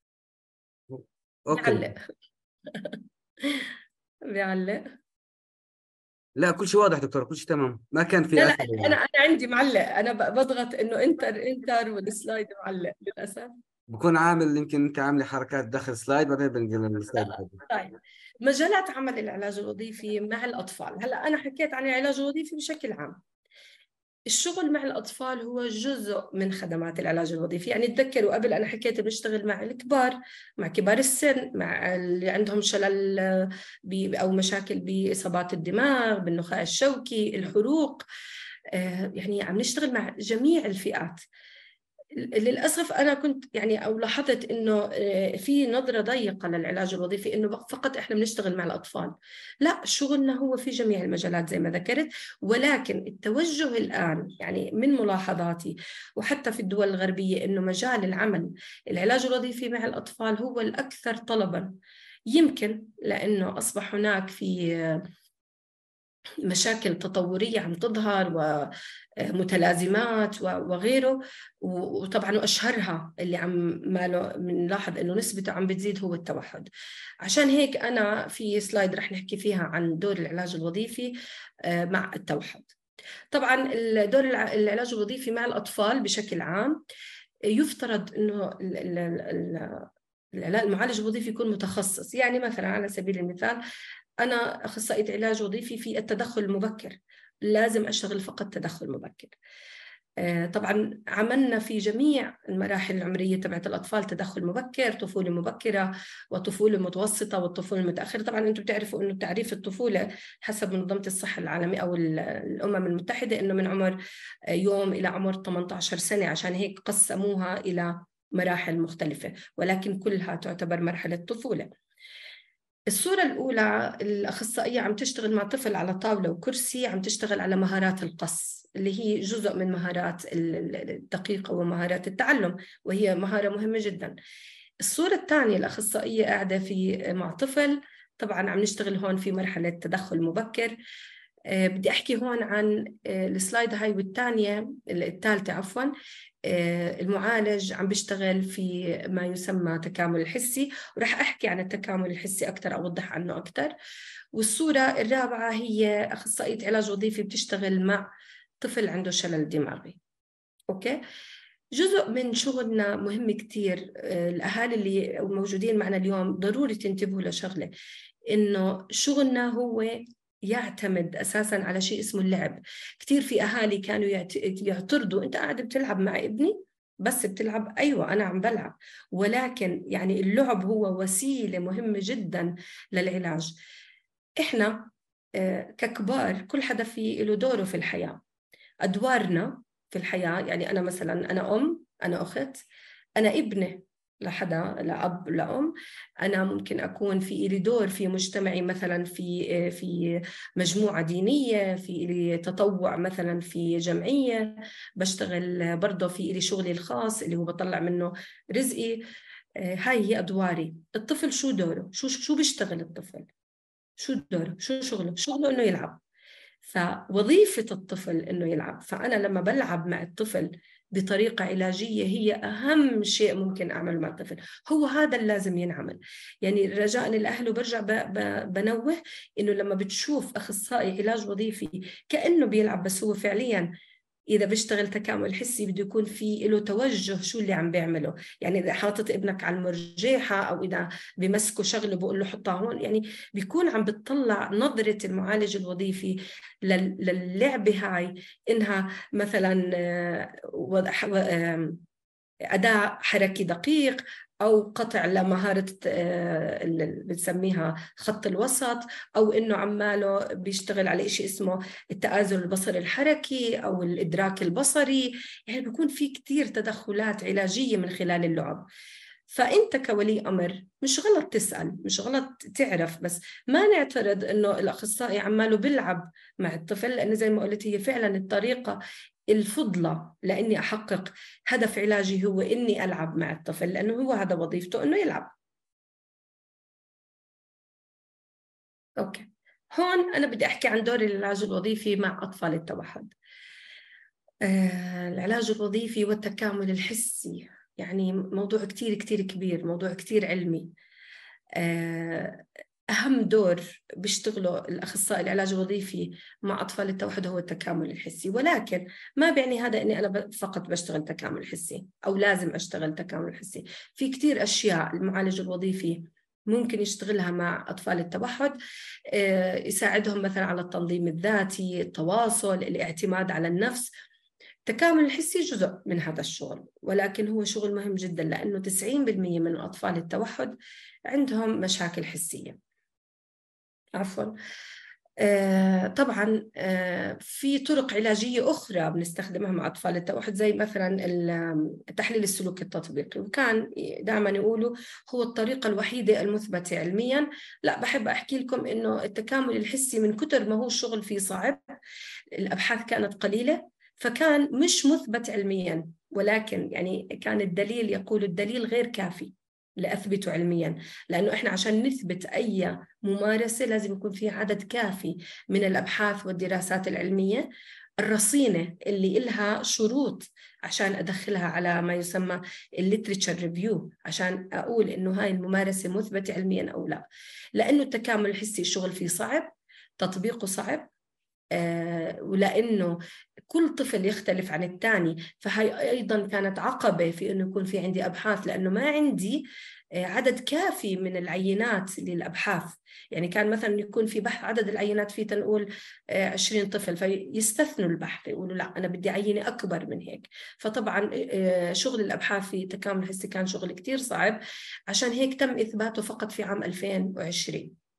أوكي. بيعلق بيعلق. لا كل شيء واضح دكتور، كل شيء تمام، ما كان في لا لا أسئلة أنا يعني. أنا عندي معلق، أنا بضغط إنه إنتر إنتر والسلايد معلق للأسف. بكون عامل يمكن أنت عاملة حركات داخل سلايد بعدين بنقل السلايد. طيب مجالات عمل العلاج الوظيفي مع الأطفال. هلا أنا حكيت عن العلاج الوظيفي بشكل عام. الشغل مع الأطفال هو جزء من خدمات العلاج الوظيفي. يعني تذكروا قبل أنا حكيت بنشتغل مع الكبار، مع كبار السن، مع اللي عندهم شلل أو مشاكل بإصابات الدماغ، بالنخاع الشوكي، الحروق، يعني عم نشتغل مع جميع الفئات. للأسف أنا كنت يعني أو لاحظت إنه في نظرة ضيقة للعلاج الوظيفي، إنه فقط إحنا بنشتغل مع الأطفال. لا، شغلنا هو في جميع المجالات زي ما ذكرت، ولكن التوجه الآن يعني من ملاحظاتي وحتى في الدول الغربية إنه مجال العمل العلاج الوظيفي مع الأطفال هو الأكثر طلباً. يمكن لأنه أصبح هناك في مشاكل تطورية عم تظهر ومتلازمات وغيره، وطبعا أشهرها اللي عم ماله بنلاحظ إنه نسبته عم بتزيد هو التوحد. عشان هيك أنا في سلايد رح نحكي فيها عن دور العلاج الوظيفي مع التوحد. طبعا دور العلاج الوظيفي مع الأطفال بشكل عام يفترض إنه المعالج الوظيفي يكون متخصص. يعني مثلا على سبيل المثال أنا أخصائية علاج وظيفي في التدخل المبكر، لازم أشتغل فقط تدخل مبكر. طبعا عملنا في جميع المراحل العمرية تبعت الأطفال تدخل مبكر، طفولة مبكرة وطفولة متوسطة والطفولة المتأخرة. طبعا أنتم بتعرفوا أنه تعريف الطفولة حسب منظمة الصحة العالمية أو الأمم المتحدة أنه من عمر يوم إلى عمر ثمانية عشر سنة، عشان هيك قسموها إلى مراحل مختلفة، ولكن كلها تعتبر مرحلة طفولة. الصورة الأولى الأخصائية عم تشتغل مع طفل على طاولة وكرسي، عم تشتغل على مهارات القص اللي هي جزء من مهارات الدقيقة ومهارات التعلم، وهي مهارة مهمة جدا. الصورة الثانية الأخصائية قاعدة في مع طفل، طبعا عم نشتغل هون في مرحلة تدخل مبكر. أه بدي أحكي هون عن السلايد هاي والثانية الثالثة عفوا. المعالج عم بيشتغل في ما يسمى تكامل الحسي، ورح أحكي عن التكامل الحسي أكثر، أوضح عنه أكثر. والصورة الرابعة هي أخصائية علاج وظيفي بتشتغل مع طفل عنده شلل دماغي. أوكي، جزء من شغلنا مهم كتير. الأهالي اللي موجودين معنا اليوم ضروري تنتبهوا لشغلة، إنه شغلنا هو يعتمد أساساً على شيء اسمه اللعب. كتير في أهالي كانوا يعترضوا، أنت قاعد بتلعب مع ابني بس بتلعب. أيوة أنا عم بلعب، ولكن يعني اللعب هو وسيلة مهمة جداً للعلاج. إحنا ككبار كل حدا في له دوره في الحياة، أدوارنا في الحياة. يعني أنا مثلاً أنا أم، أنا أخت، أنا ابنة لحدا، لأب لأم. أنا ممكن أكون في إلي دور في مجتمعي، مثلا في في مجموعة دينية، في إلي تطوع مثلا في جمعية، بشتغل برضه في إلي شغلي الخاص اللي هو بطلع منه رزقي. هاي هي أدواري. الطفل شو دوره؟ شو شو بيشتغل الطفل؟ شو دوره؟ شو شغله؟ شغله إنه يلعب. فوظيفة الطفل إنه يلعب. فأنا لما بلعب مع الطفل بطريقة علاجية هي أهم شيء ممكن أعمله مع الطفل. هو هذا اللي لازم ينعمل. يعني رجاء للأهل، وبرجع بنوه إنه لما بتشوف أخصائي علاج وظيفي كأنه بيلعب، بس هو فعلياً إذا بيشتغل تكامل حسي بده يكون في له توجه شو اللي عم بيعمله. يعني إذا حاطط ابنك على المرجيحة أو إذا بمسكه شغله بقول له حطها هون، يعني بيكون عم بتطلع نظرة المعالج الوظيفي للعبة هاي إنها مثلا أداء حركي دقيق أو قطع لمهارة اللي بنسميها خط الوسط، أو إنه عماله بيشتغل على إشي اسمه التآزر البصري الحركي أو الإدراك البصري. يعني بيكون في كتير تدخلات علاجية من خلال اللعب. فأنت كولي أمر مش غلط تسأل، مش غلط تعرف، بس ما نعترض إنه الأخصائي عماله بيلعب مع الطفل، لأن زي ما قلت هي فعلا الطريقة الفضلة لأني أحقق هدف علاجي هو إني ألعب مع الطفل، لأنه هو هذا وظيفته إنه يلعب. أوكي، هون أنا بدي أحكي عن دور العلاج الوظيفي مع أطفال التوحد. آه العلاج الوظيفي والتكامل الحسي يعني موضوع كتير كتير كبير، موضوع كتير علمي. آه أهم دور بيشتغله الأخصائي العلاج الوظيفي مع أطفال التوحد هو التكامل الحسي، ولكن ما بيعني هذا أني أنا فقط بشتغل تكامل حسي أو لازم أشتغل تكامل حسي. في كتير أشياء المعالج الوظيفي ممكن يشتغلها مع أطفال التوحد، يساعدهم مثلا على التنظيم الذاتي، التواصل، الاعتماد على النفس. التكامل الحسي جزء من هذا الشغل، ولكن هو شغل مهم جدا لأنه تسعين بالمئة من أطفال التوحد عندهم مشاكل حسية. عفوا. آه طبعا آه في طرق علاجية أخرى بنستخدمها مع أطفال التوحد، زي مثلا التحليل السلوكي التطبيقي، وكان دائما يقولوا هو الطريقة الوحيدة المثبتة علميا. لا، بحب أحكي لكم إنه التكامل الحسي من كتر ما هو الشغل فيه صعب، الأبحاث كانت قليلة، فكان مش مثبت علميا، ولكن يعني كان الدليل يقول الدليل غير كافي لأثبته علميا، لأنه إحنا عشان نثبت أي ممارسة لازم يكون في عدد كافي من الأبحاث والدراسات العلمية الرصينة اللي إلها شروط عشان أدخلها على ما يسمى الليتريتشر ريفيو، عشان أقول إنه هاي الممارسة مثبتة علميا أو لا. لأنه التكامل الحسي الشغل فيه صعب، تطبيقه صعب، آه ولأنه كل طفل يختلف عن الثاني، فهي أيضا كانت عقبة في أنه يكون في عندي أبحاث، لأنه ما عندي آه عدد كافي من العينات للأبحاث. يعني كان مثلا يكون في بحث عدد العينات فيه تنقول آه عشرين طفل، فيستثنوا البحث يقولوا لا أنا بدي عينة أكبر من هيك. فطبعا آه شغل الأبحاث في تكامل الحسي كان شغل كتير صعب، عشان هيك تم إثباته فقط في عام ألفين وعشرين.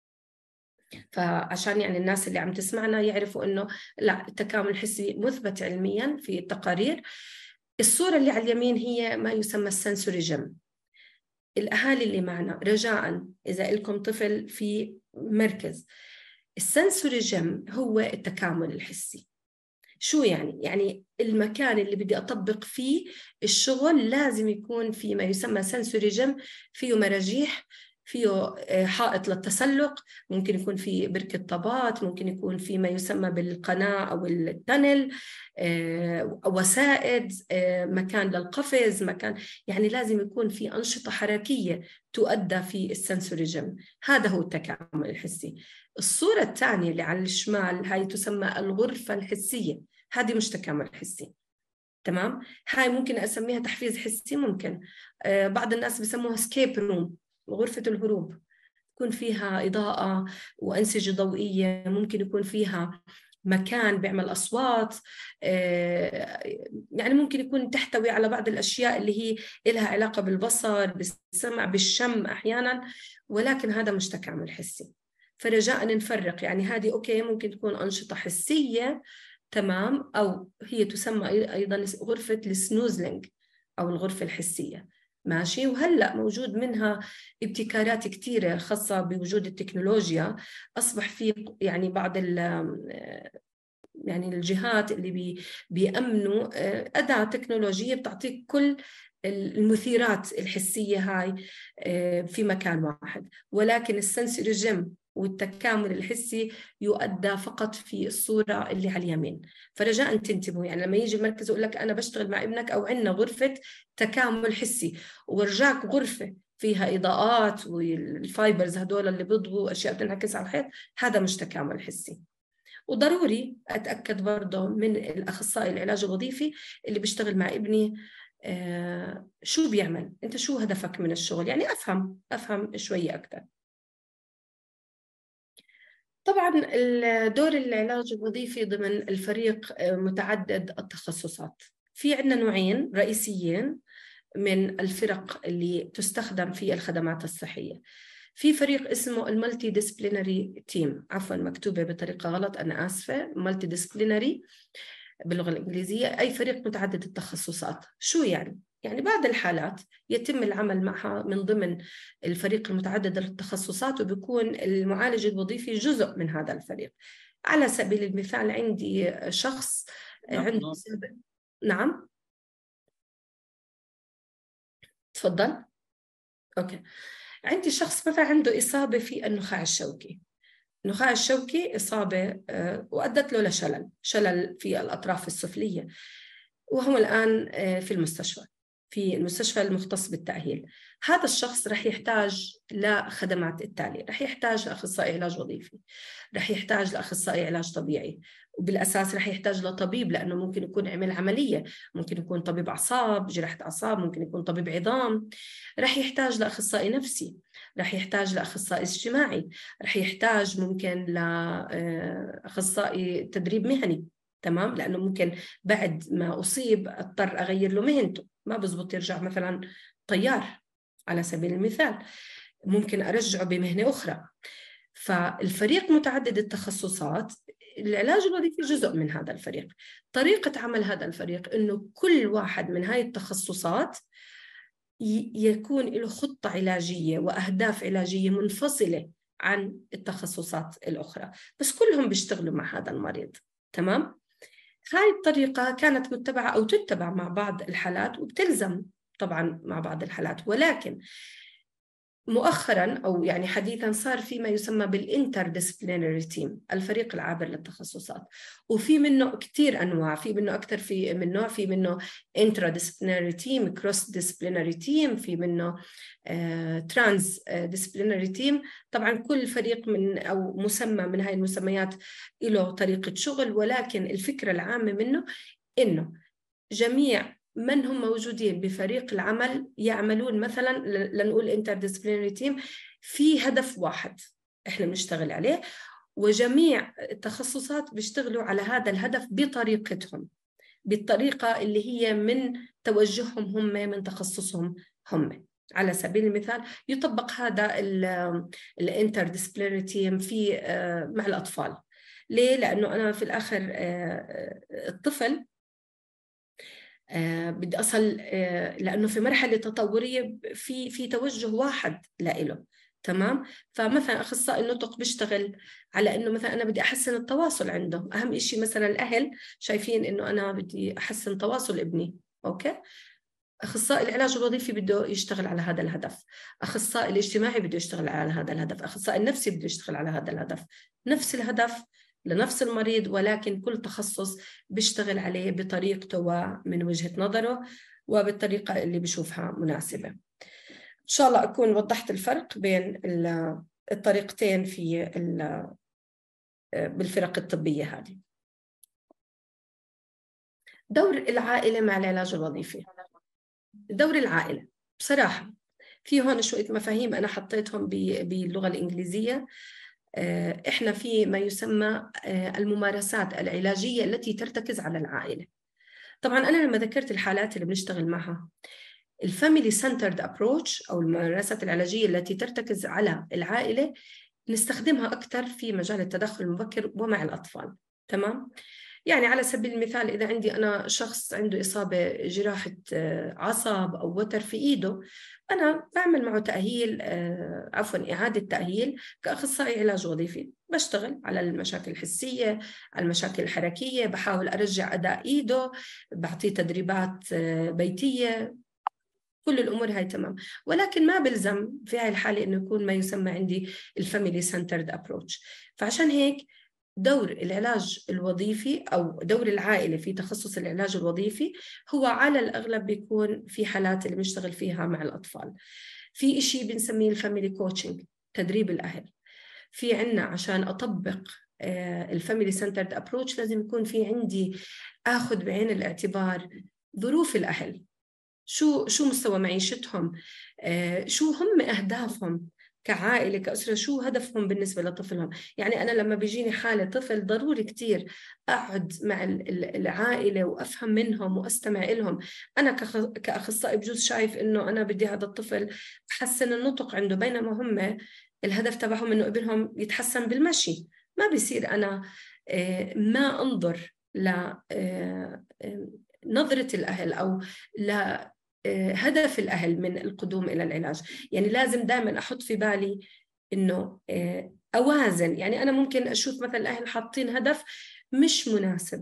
فعشان يعني الناس اللي عم تسمعنا يعرفوا إنه لا، التكامل الحسي مثبت علميا في التقارير. الصورة اللي على اليمين هي ما يسمى السنسوري جيم. الأهالي اللي معنا رجاء إذا لكم طفل في مركز، السنسوري جيم هو التكامل الحسي. شو يعني؟ يعني المكان اللي بدي أطبق فيه الشغل لازم يكون في ما يسمى سنسوري جيم، فيه مراجيح، فيه حائط للتسلق، ممكن يكون في بركة طابات، ممكن يكون في ما يسمى بالقناة أو التنل، وسائد، مكان للقفز، مكان، يعني لازم يكون في أنشطة حركية تؤدى في السنسوري جيم. هذا هو التكامل الحسي. الصورة الثانية اللي على الشمال هاي تسمى الغرفة الحسية، هذه مش تكامل حسي. تمام؟ هاي ممكن أسميها تحفيز حسي، ممكن آه بعض الناس بيسموها سكيب روم، غرفة الهروب، يكون فيها إضاءة وأنسجة ضوئية، ممكن يكون فيها مكان بيعمل أصوات، آه يعني ممكن يكون تحتوي على بعض الأشياء اللي هي لها علاقة بالبصر، بالسمع، بالشم أحيانا، ولكن هذا مش تكامل حسي. فرجاء نفرق، يعني هذه أوكي ممكن تكون أنشطة حسية، تمام، أو هي تسمى أيضا غرفة السنوزلينج أو الغرفة الحسية، ماشي. وهلأ موجود منها ابتكارات كتيرة خاصة بوجود التكنولوجيا. أصبح في يعني بعض يعني الجهات اللي بي بيأمنوا أداة تكنولوجية بتعطيك كل المثيرات الحسية هاي في مكان واحد. ولكن السنسوري جيم والتكامل الحسي يؤدى فقط في الصورة اللي على اليمين. فرجاء تنتبهوا، يعني لما يجي المركز يقول لك أنا بشتغل مع ابنك أو عندنا غرفة تكامل حسي ورجاك غرفة فيها إضاءات والفايبرز هدول اللي بيضووا أشياء بتنعكس على الحيط، هذا مش تكامل حسي. وضروري أتأكد برضه من الأخصائي العلاج الوظيفي اللي بيشتغل مع ابني آه شو بيعمل، أنت شو هدفك من الشغل، يعني أفهم أفهم شوية أكثر. طبعا دور العلاج الوظيفي ضمن الفريق متعدد التخصصات. في عندنا نوعين رئيسيين من الفرق اللي تستخدم في الخدمات الصحية. في فريق اسمه المالتي ديسبلينري تيم، عفوا مكتوبة بطريقة غلط أنا آسفة، مالتي ديسبلينري باللغة الإنجليزية، أي فريق متعدد التخصصات. شو يعني؟ يعني بعض الحالات يتم العمل معها من ضمن الفريق المتعدد التخصصات، وبيكون المعالج الوظيفي جزء من هذا الفريق. على سبيل المثال عندي شخص عنده سابق. نعم تفضل. أوكي. عندي شخص مثلا عنده إصابة في النخاع الشوكي. النخاع الشوكي إصابة وأدت له لشلل، شلل في الأطراف السفلية، وهو الآن في المستشفى، في المستشفى المختص بالتأهيل. هذا الشخص رح يحتاج لخدمات التالية: رح يحتاج لأخصائي علاج وظيفي، رح يحتاج لأخصائي علاج طبيعي، وبالأساس رح يحتاج لطبيب لأنه ممكن يكون عمل عملية، ممكن يكون طبيب أعصاب، جراحة أعصاب، ممكن يكون طبيب عظام. رح يحتاج لأخصائي نفسي، رح يحتاج لأخصائي اجتماعي، رح يحتاج ممكن لأخصائي تدريب مهني، تمام، لأنه ممكن بعد ما أصيب أضطر أغير له مهنته، ما بزبط يرجع مثلا طيار على سبيل المثال، ممكن أرجعه بمهنة أخرى. فالفريق متعدد التخصصات، العلاج الوظيفي جزء من هذا الفريق. طريقة عمل هذا الفريق إنه كل واحد من هاي التخصصات يكون له خطة علاجية وأهداف علاجية منفصلة عن التخصصات الأخرى، بس كلهم بيشتغلوا مع هذا المريض، تمام؟ هاي الطريقة كانت متبعة أو تتبع مع بعض الحالات وبتلزم طبعا مع بعض الحالات، ولكن مؤخرا أو يعني حديثا صار في ما يسمى بالانترديسبلينري تيم، الفريق العابر للتخصصات، وفي منه كتير أنواع، في منه أكثر في من نوع، في منه انتراديسبلينري تيم، كروس ديسبلينري تيم، في منه ترانس ديسبلينري تيم. طبعا كل فريق من أو مسمى من هاي المسميات له طريقة شغل، ولكن الفكرة العامة منه إنه جميع من هم موجودين بفريق العمل يعملون مثلا، لنقول interdisciplinary team، في هدف واحد احنا بنشتغل عليه، وجميع التخصصات بيشتغلوا على هذا الهدف بطريقتهم، بالطريقة اللي هي من توجههم هم، من تخصصهم هم. على سبيل المثال يطبق هذا الانترديسبلينري تيم في مع الأطفال. ليه؟ لأنه أنا في الآخر الطفل آه بدي أصل آه لأنه في مرحلة تطورية في في توجه واحد لإله، تمام؟ فمثلا أخصائي النطق بيشتغل على إنه مثلا أنا بدي أحسن التواصل عنده، أهم إشي مثلا الأهل شايفين إنه أنا بدي أحسن تواصل ابني، أوكي؟ أخصائي العلاج الوظيفي بده يشتغل على هذا الهدف، أخصائي الاجتماعي بده يشتغل على هذا الهدف، أخصائي النفسي بده يشتغل على هذا الهدف، نفس الهدف لنفس المريض، ولكن كل تخصص بيشتغل عليه بطريقته ومن وجهة نظره وبالطريقة اللي بيشوفها مناسبة. إن شاء الله أكون وضحت الفرق بين الطريقتين في بالفرق الطبية هذه. دور العائلة مع العلاج الوظيفي. دور العائلة بصراحة في هون شوية مفاهيم أنا حطيتهم باللغة الإنجليزية. إحنا في ما يسمى الممارسات العلاجية التي ترتكز على العائلة. طبعاً أنا لما ذكرت الحالات اللي بنشتغل معها، الفاميلي سنترد أبروتش أو الممارسات العلاجية التي ترتكز على العائلة نستخدمها أكثر في مجال التدخل المبكر ومع الأطفال، تمام؟ يعني على سبيل المثال إذا عندي أنا شخص عنده إصابة جراحة عصب أو وتر في إيده، أنا بعمل معه تأهيل عفواً إعادة تأهيل كأخصائي علاج وظيفي، بشتغل على المشاكل الحسية، على المشاكل الحركية، بحاول أرجع أداء إيده، بعطيه تدريبات بيتية، كل الأمور هاي تمام، ولكن ما بلزم في هاي الحالة إنه يكون ما يسمى عندي الفاميلي سنترد أبروتش. فعشان هيك دور العلاج الوظيفي أو دور العائلة في تخصص العلاج الوظيفي هو على الأغلب بيكون في حالات اللي بنشتغل فيها مع الأطفال. في إشي بنسميه الفاميلي كوتشنج، تدريب الأهل. في عنا عشان أطبق الفاميلي سنترد أبروتش لازم يكون في عندي أخذ بعين الاعتبار ظروف الأهل، شو شو مستوى معيشتهم، شو هم أهدافهم كعائلة كأسرة، شو هدفهم بالنسبة لطفلهم. يعني أنا لما بيجيني حالة طفل ضروري كتير أقعد مع العائلة وأفهم منهم وأستمع لهم. أنا كأخصائي بجوز شايف إنه أنا بدي هذا الطفل أحسن النطق عنده، بينما هم الهدف تبعهم إنه ابنهم يتحسن بالمشي. ما بيصير أنا ما أنظر لنظرة الأهل أو لا هدف الأهل من القدوم إلى العلاج. يعني لازم دائما أحط في بالي إنه أوازن. يعني أنا ممكن أشوف مثلا الأهل حاطين هدف مش مناسب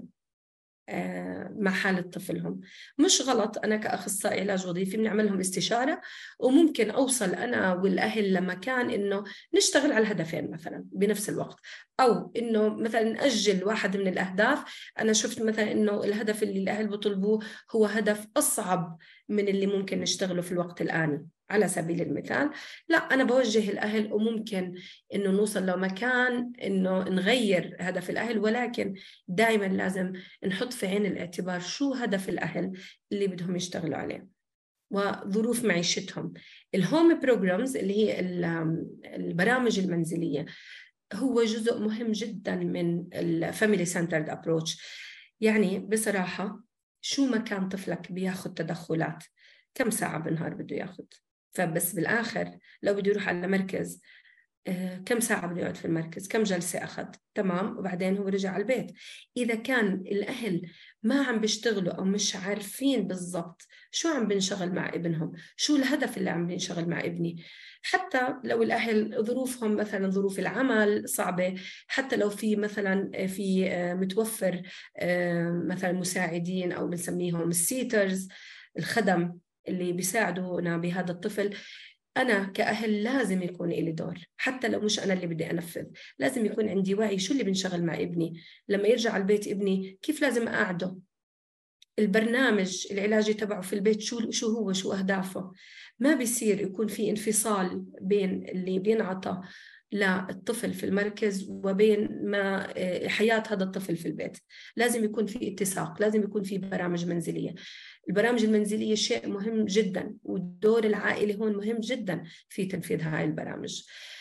مع حالة طفلهم. مش غلط، أنا كأخصائي علاج وظيفي بنعملهم استشارة وممكن أوصل أنا والأهل لمكان إنه نشتغل على الهدفين مثلا بنفس الوقت، أو إنه مثلا نأجل واحد من الأهداف. أنا شفت مثلا إنه الهدف اللي الأهل بطلبوه هو هدف أصعب من اللي ممكن نشتغله في الوقت الآني على سبيل المثال، لا أنا بوجه الأهل وممكن إنه نوصل لمكان إنه نغير هدف الأهل، ولكن دائما لازم نحط في عين الاعتبار شو هدف الأهل اللي بدهم يشتغلوا عليه وظروف معيشتهم. الهوم بروجرامز اللي هي البرامج المنزلية هو جزء مهم جدا من الفاميلي سنترد أبروتش. يعني بصراحة شو ما كان طفلك بياخد تدخلات، كم ساعة بالنهار بده ياخد، فبس بالآخر لو بده يروح على مركز كم ساعة بده يقعد في المركز، كم جلسة أخذ، تمام، وبعدين هو رجع على البيت. إذا كان الأهل ما عم بيشتغلوا أو مش عارفين بالضبط شو عم بنشغل مع ابنهم، شو الهدف اللي عم بنشغل مع ابني، حتى لو الأهل ظروفهم مثلا ظروف العمل صعبة، حتى لو في مثلا في متوفر مثلا مساعدين أو بنسميهم السيترز، الخدم اللي بيساعدونا بهذا الطفل، أنا كأهل لازم يكون لي دور. حتى لو مش أنا اللي بدي أنفذ، لازم يكون عندي وعي شو اللي بنشغل مع ابني، لما يرجع البيت ابني كيف لازم أقعده، البرنامج العلاجي تبعه في البيت شو شو هو، شو أهدافه. ما بيصير يكون في انفصال بين اللي بينعطى للطفل في المركز وبين ما حياة هذا الطفل في البيت. لازم يكون في اتساق، لازم يكون في برامج منزلية. البرامج المنزلية شيء مهم جدا، ودور العائلة هون مهم جدا في تنفيذ هاي البرامج.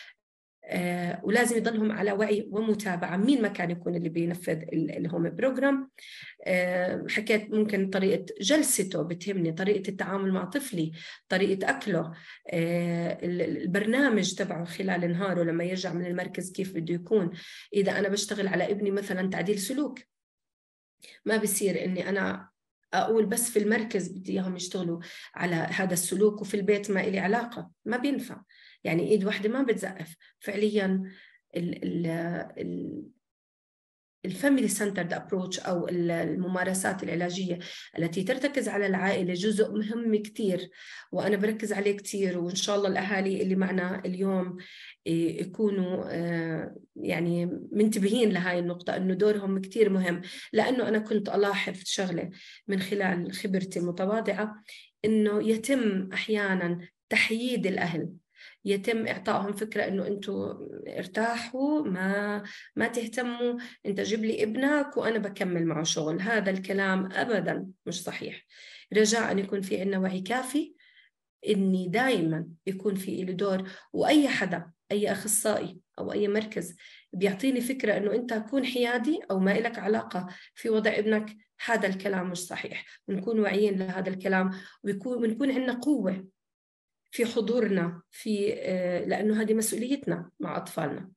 آه ولازم يضلهم على وعي ومتابعة مين ما كان يكون اللي بينفذ الهوم بروجرام. آه حكيت ممكن طريقة جلسته بتهمني، طريقة التعامل مع طفلي، طريقة أكله، آه البرنامج تبعه خلال نهاره لما يرجع من المركز كيف بده يكون. إذا أنا بشتغل على ابني مثلا تعديل سلوك، ما بصير إني أنا أقول بس في المركز بدي إياهم يشتغلوا على هذا السلوك وفي البيت ما إلي علاقة، ما بينفع. يعني إيد واحدة ما بتزقف فعليا. ال ال ال الفاميلي سنترد أبروتش أو الممارسات العلاجية التي ترتكز على العائلة جزء مهم كتير، وأنا بركز عليه كتير، وإن شاء الله الأهالي اللي معنا اليوم يكونوا يعني منتبهين لهاي النقطة إنه دورهم كتير مهم. لأنه أنا كنت ألاحظ شغلة من خلال خبرتي المتواضعة، إنه يتم أحيانا تحييد الأهل، يتم إعطائهم فكرة إنه أنتوا ارتاحوا، ما ما تهتموا، أنت جيب لي ابنك وأنا بكمل معه شغل. هذا الكلام أبدا مش صحيح. رجاء أن يكون في عنا وعي كافي، إني دائما يكون في إلي دور، وأي حدا، أي أخصائي أو أي مركز بيعطيني فكرة إنه أنت كون حيادي أو ما إلك علاقة في وضع ابنك، هذا الكلام مش صحيح. ونكون واعيين لهذا الكلام، ويكون ونكون عندنا قوة في حضورنا في، لأنه هذه مسؤوليتنا مع أطفالنا.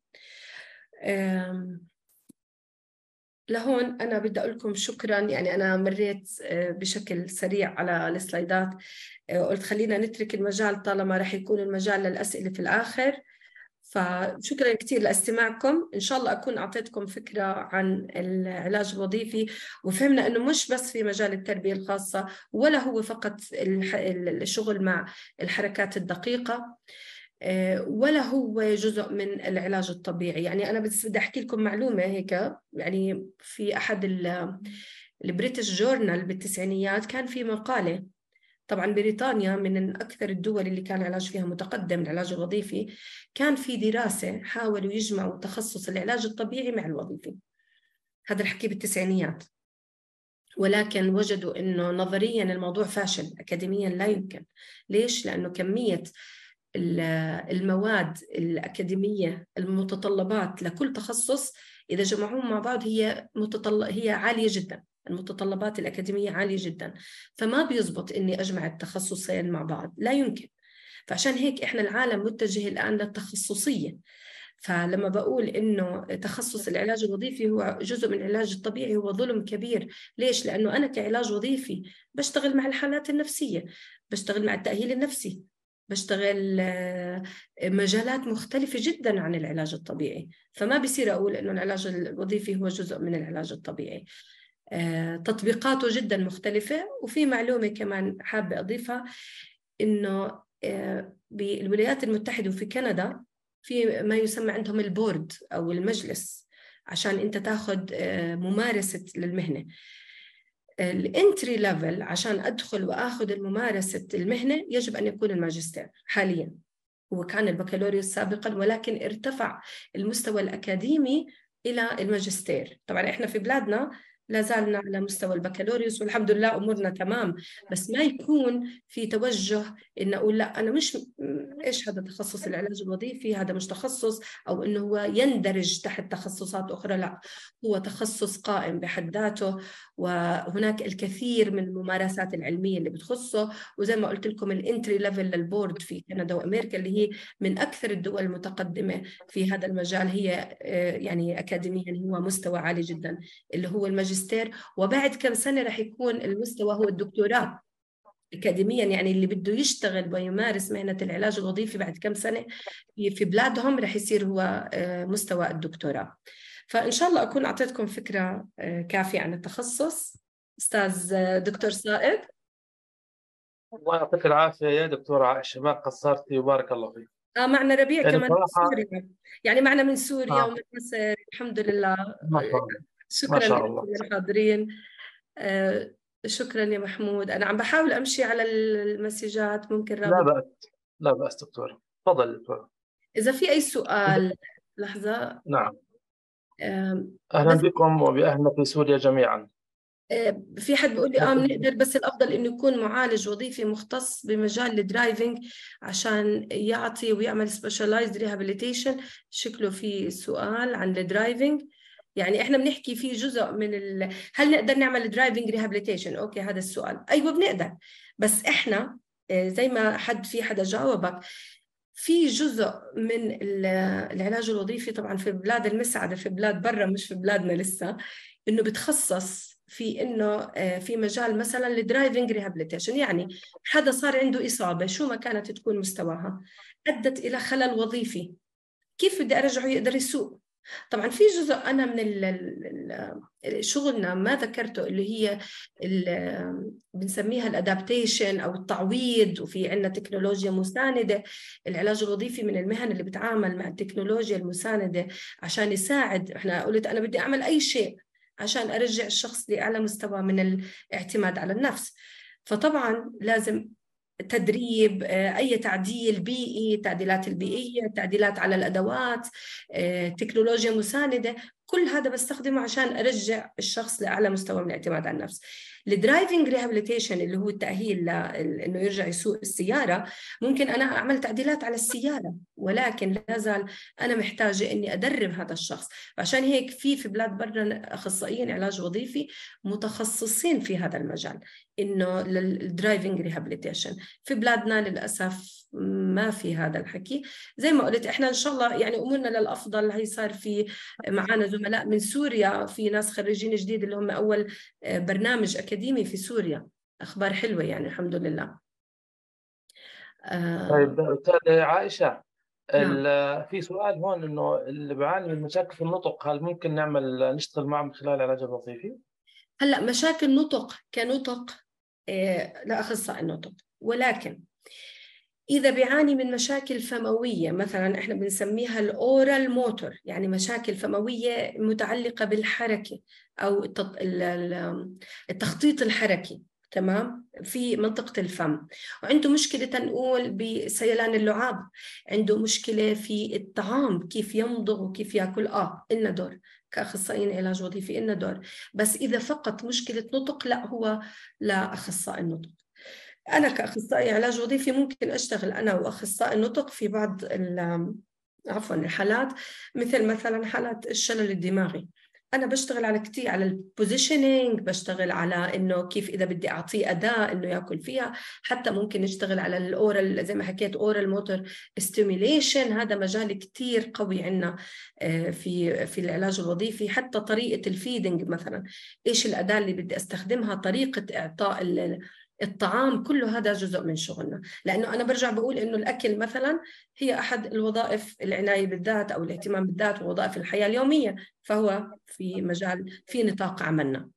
لهون أنا بدي أقول لكم شكرا. يعني أنا مريت بشكل سريع على السلايدات، قلت خلينا نترك المجال طالما رح يكون المجال للأسئلة في الآخر. فشكرا كثير لاستماعكم. إن شاء الله أكون أعطيتكم فكرة عن العلاج الوظيفي، وفهمنا أنه مش بس في مجال التربية الخاصة، ولا هو فقط الشغل مع الحركات الدقيقة، ولا هو جزء من العلاج الطبيعي. يعني أنا بس بدي أحكي لكم معلومة هيك، يعني في أحد البريتش جورنال بالتسعينيات كان في مقالة، طبعا بريطانيا من أكثر الدول اللي كان العلاج فيها متقدم العلاج الوظيفي، كان في دراسة حاولوا يجمعوا تخصص العلاج الطبيعي مع الوظيفي، هذا الحكي بالتسعينيات، ولكن وجدوا إنه نظريا الموضوع فاشل، أكاديميا لا يمكن. ليش؟ لأنه كمية المواد الأكاديمية المتطلبات لكل تخصص إذا جمعوهم مع بعض هي متطل... هي عالية جدا، المتطلبات الأكاديمية عالية جدا، فما بيزبط إني أجمع التخصصين مع بعض، لا يمكن. فعشان هيك إحنا العالم متجه الآن للتخصصية. فلما بقول إنه تخصص العلاج الوظيفي هو جزء من العلاج الطبيعي هو ظلم كبير. ليش؟ لأنه أنا كعلاج وظيفي بشتغل مع الحالات النفسية، بشتغل مع التأهيل النفسي، بشتغل مجالات مختلفة جدا عن العلاج الطبيعي، فما بيصير أقول إنه العلاج الوظيفي هو جزء من العلاج الطبيعي. تطبيقاته جدا مختلفة. وفي معلومة كمان حابة أضيفها، إنه بالولايات المتحدة وفي كندا في ما يسمى عندهم البورد أو المجلس عشان أنت تاخد ممارسة للمهنة. الانتري ليفل عشان أدخل وأخذ الممارسة المهنة يجب أن يكون الماجستير حاليا، هو كان البكالوريوس سابقا ولكن ارتفع المستوى الأكاديمي إلى الماجستير. طبعا إحنا في بلادنا لا زالنا على مستوى البكالوريوس والحمد لله أمورنا تمام، بس ما يكون في توجه إن أقول لا أنا مش إيش هذا تخصص العلاج الوظيفي، هذا مش تخصص، أو إنه هو يندرج تحت تخصصات أخرى. لا، هو تخصص قائم بحد ذاته، وهناك الكثير من الممارسات العلمية اللي بتخصه. وزي ما قلت لكم الانتري ليفل للبورد في كندا وأمريكا اللي هي من أكثر الدول المتقدمة في هذا المجال، هي يعني أكاديميا هو مستوى عالي جدا اللي هو الماجستير، وبعد كم سنة رح يكون المستوى هو الدكتوراه أكاديميا. يعني اللي بده يشتغل ويمارس مهنة العلاج الوظيفي بعد كم سنة في بلادهم رح يصير هو مستوى الدكتوراه. فإن شاء الله أكون أعطيتكم فكرة كافية عن التخصص. أستاذ دكتور صائب. الله يعطيك العافية يا دكتورة عائشة، ما قصرتي وبارك الله فيك. آه معنا ربيع يعني كمان من صراحة سوريا، يعني معنا من سوريا آه. ومن مصر، الحمد لله. ما شاء الله. شكرا ما شاء الله. للحاضرين. آه شكرا يا محمود. أنا عم بحاول أمشي على المسجات، ممكن لا رابط. بأس لا بأس دكتورة، تفضل دكتورة. إذا في أي سؤال. لحظة. نعم. آه أهلا بس بكم وبأهلنا في سوريا جميعا. آه في حد بيقول لي آه بنقدر، بس الأفضل إنه يكون معالج وظيفي مختص بمجال الدرايفنج عشان يعطي ويعمل سبيشالايزد ريهابيليتيشن. شكله في سؤال عن الدرايفنج، يعني احنا بنحكي في جزء من ال... هل نقدر نعمل درايفنج ريهابيليتيشن؟ اوكي هذا السؤال. ايوه بنقدر، بس احنا زي ما حد في حدا جاوبك، في جزء من العلاج الوظيفي طبعا في بلاد المساعدة، في بلاد برا مش في بلادنا لسه، انه بتخصص في انه في مجال مثلا الدرايفنج ريهابيليتيشن. يعني حدا صار عنده إصابة شو ما كانت تكون مستواها، أدت إلى خلل وظيفي، كيف بدي أرجعه يقدر يسوق؟ طبعا في جزء أنا من شغلنا ما ذكرته اللي هي بنسميها الادابتيشن أو التعويض، وفي عندنا تكنولوجيا مساندة. العلاج الوظيفي من المهن اللي بتعامل مع التكنولوجيا المساندة عشان يساعد. إحنا قلت أنا بدي أعمل أي شيء عشان أرجع الشخص لأعلى مستوى من الاعتماد على النفس، فطبعا لازم تدريب، أي تعديل بيئي، التعديلات البيئية، التعديلات على الأدوات، تكنولوجيا مساندة، كل هذا بستخدمه عشان أرجع الشخص لأعلى مستوى من الاعتماد على النفس. الدرايفنج ريهابيليتيشن اللي هو التأهيل لأنه يرجع يسوق السيارة، ممكن أنا أعمل تعديلات على السيارة ولكن لازال أنا محتاجة إني أدرب هذا الشخص. عشان هيك في في بلاد برا أخصائيين علاج وظيفي متخصصين في هذا المجال، إنه للدرايفنج ريهابيليتيشن. في بلادنا للأسف ما في هذا الحكي. زي ما قلت إحنا إن شاء الله يعني أمورنا للأفضل. هي صار في معنا زملاء من سوريا، في ناس خريجين جديد اللي هم أول برنامج أكاديمي في سوريا، أخبار حلوة يعني الحمد لله. طيب أستاذة عائشة، نعم. ال- في سؤال هون انه اللي بيعاني من مشاكل في النطق هل ممكن نعمل نشتغل معه من خلال العلاج الوظيفي؟ هلا مشاكل نطق كنطق آه، لأخصائي النطق، ولكن إذا بيعاني من مشاكل فموية مثلا إحنا بنسميها الأورال موتور، يعني مشاكل فموية متعلقة بالحركة أو التط- ال- ال- التخطيط الحركي، تمام، في منطقة الفم، وعنده مشكلة تنقول بسيلان اللعاب، عنده مشكلة في الطعام كيف يمضغ وكيف يأكل، آه إلنا دور كأخصائيين علاج وظيفي، إلنا دور. بس إذا فقط مشكلة نطق لا، هو لا أخصائي النطق. أنا كأخصائي علاج وظيفي ممكن أشتغل أنا وأخصائي النطق في بعض ال- عفوا الحالات، مثل مثلا حالات الشلل الدماغي. أنا بشتغل على كتير على البوزيشنينج، بشتغل على إنه كيف إذا بدي أعطيه أداة إنه يأكل فيها، حتى ممكن نشتغل على الأورال زي ما حكيت أورال موتور ستيميليشن، هذا مجال كتير قوي عندنا في في العلاج الوظيفي. حتى طريقة الفيدنج مثلا، إيش الأداة اللي بدي أستخدمها، طريقة إعطاء الطعام، كله هذا جزء من شغلنا. لأنه أنا برجع بقول إنه الأكل مثلا هي أحد الوظائف العناية بالذات أو الاهتمام بالذات ووظائف الحياة اليومية، فهو في مجال في نطاق عملنا.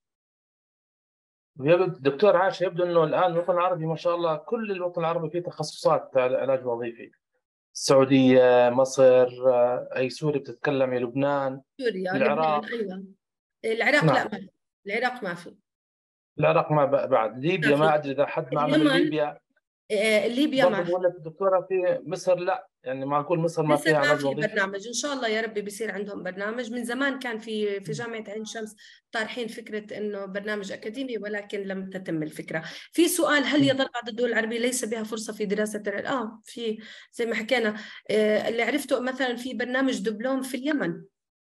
يبدو دكتور عاشة، يبدو انه الان الوطن العربي ما شاء الله كل الوطن العربي فيه تخصصات علاج وظيفي. السعودية، مصر، اي سوري بتتكلم، يا لبنان، سوريا، لبنان، العراق. أيوة. العراق لا، نعم. ما في. العراق ما في. العراق ما ب- بعد. ما ليبيا ما في. ادري اذا حد معنا من اليمن، ليبيا. آه، ليبيا برضه ما في. بقول لك دكتورة في مصر لا، يعني معقول مصر ما مصر فيها ما علاج في وظيفي؟ برنامج، ان شاء الله يا ربي بيصير عندهم برنامج. من زمان كان في في جامعة عين شمس طارحين فكرة انه برنامج اكاديمي، ولكن لم تتم الفكرة. في سؤال، هل يظل بعض الدول العربية ليس بها فرصة في دراسة العلاج؟ اه في، زي ما حكينا. آه اللي عرفته مثلا في برنامج دبلوم في اليمن.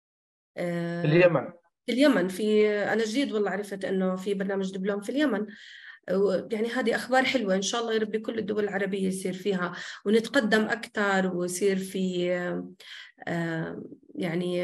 في آه اليمن. في اليمن، في انا جديد والله عرفت انه في برنامج دبلوم في اليمن. يعني هذه أخبار حلوة، إن شاء الله يا ربي كل الدول العربية يصير فيها ونتقدم أكثر، ويصير في يعني